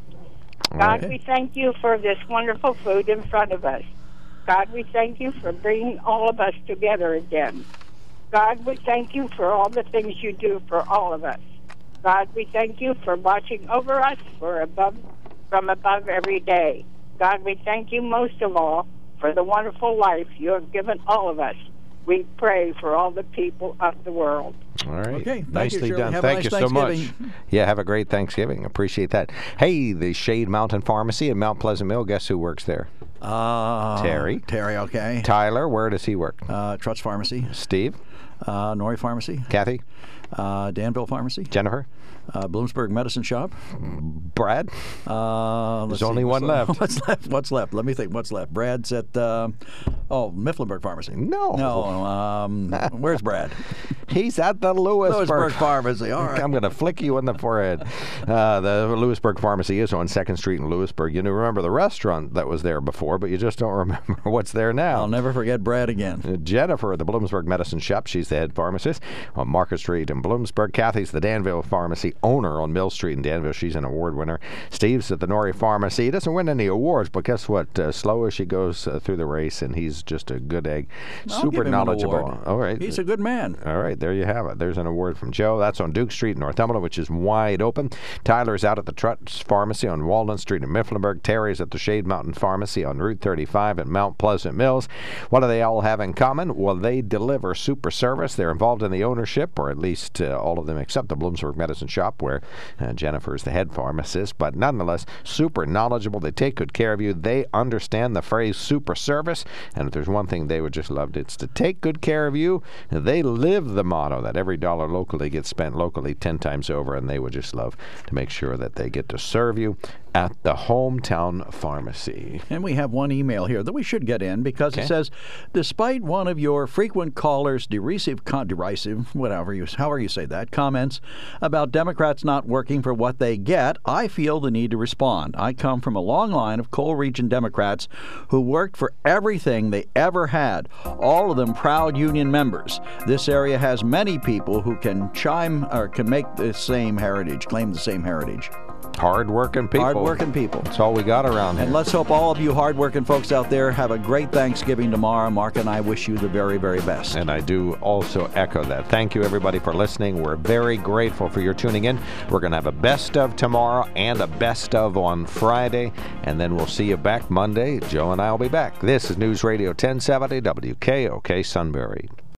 God, right. we thank you for this wonderful food in front of us. God, we thank you for bringing all of us together again. God, we thank you for all the things you do for all of us. God, we thank you for watching over us for above, from above every day. God, we thank you most of all for the wonderful life you have given all of us. We pray for all the people of the world. All right. Okay, thank Nicely you, done. Have a Thank nice you so much. Thanksgiving. Yeah, have a great Thanksgiving. Appreciate that. Hey, the Shade Mountain Pharmacy in Mount Pleasant Mill. Guess who works there? Uh, Terry. Terry, okay. Tyler, where does he work? Uh, Trust Pharmacy. Steve. Uh, Nori Pharmacy. Kathy. Uh, Danville Pharmacy. Jennifer. Uh, Bloomsburg Medicine Shop. Brad. Uh, There's let's only see, one what's left. What's left? What's left? Let me think. What's left? Brad's at uh, oh Mifflinburg Pharmacy. No. No. Um, where's Brad? He's at the Lewisburg, Lewisburg Pharmacy. All right. I'm going to flick you in the forehead. Uh, the Lewisburg Pharmacy is on second Street in Lewisburg. You know, remember the restaurant that was there before, but you just don't remember what's there now. I'll never forget Brad again. Uh, Jennifer at the Bloomsburg Medicine Shop. She's the head pharmacist on Market Street in Bloomsburg. Kathy's the Danville Pharmacy owner on Mill Street in Danville. She's an award winner. Steve's at the Nori Pharmacy. He doesn't win any awards, but guess what? Uh, slow as she goes uh, through the race, and he's just a good egg. I'll Super give him an knowledgeable. award. All right. He's a good man. All right, there you have it. There's an award from Joe. That's on Duke Street in Northumberland, which is wide open. Tyler's out at the Trust Pharmacy on Walnut Street in Mifflinburg. Terry's at the Shade Mountain Pharmacy on Route thirty-five at Mount Pleasant Mills. What do they all have in common? Well, they deliver super service. They're involved in the ownership, or at least uh, all of them except the Bloomsburg Medicine Shop, where uh, Jennifer is the head pharmacist. But nonetheless, super knowledgeable. They take good care of you. They understand the phrase super service. And if there's one thing they would just love, it's to take good care of you. They live the the motto that every dollar locally gets spent locally ten times over, and they would just love to make sure that they get to serve you at the hometown pharmacy. And we have one email here that we should get in because Okay. it says, despite one of your frequent callers' derisive, con- derisive, whatever you, however you say that, comments about Democrats not working for what they get, I feel the need to respond. I come from a long line of coal region Democrats who worked for everything they ever had, all of them proud union members. This area has many people who can chime or can make the same heritage, claim the same heritage. Hard-working people. Hard-working people. That's all we got around here. And let's hope all of you hard-working folks out there have a great Thanksgiving tomorrow. Mark and I wish you the very, very best. And I do also echo that. Thank you, everybody, for listening. We're very grateful for your tuning in. We're going to have a best of tomorrow and a best of on Friday, and then we'll see you back Monday. Joe and I will be back. This is News Radio ten seventy W K O K Sunbury.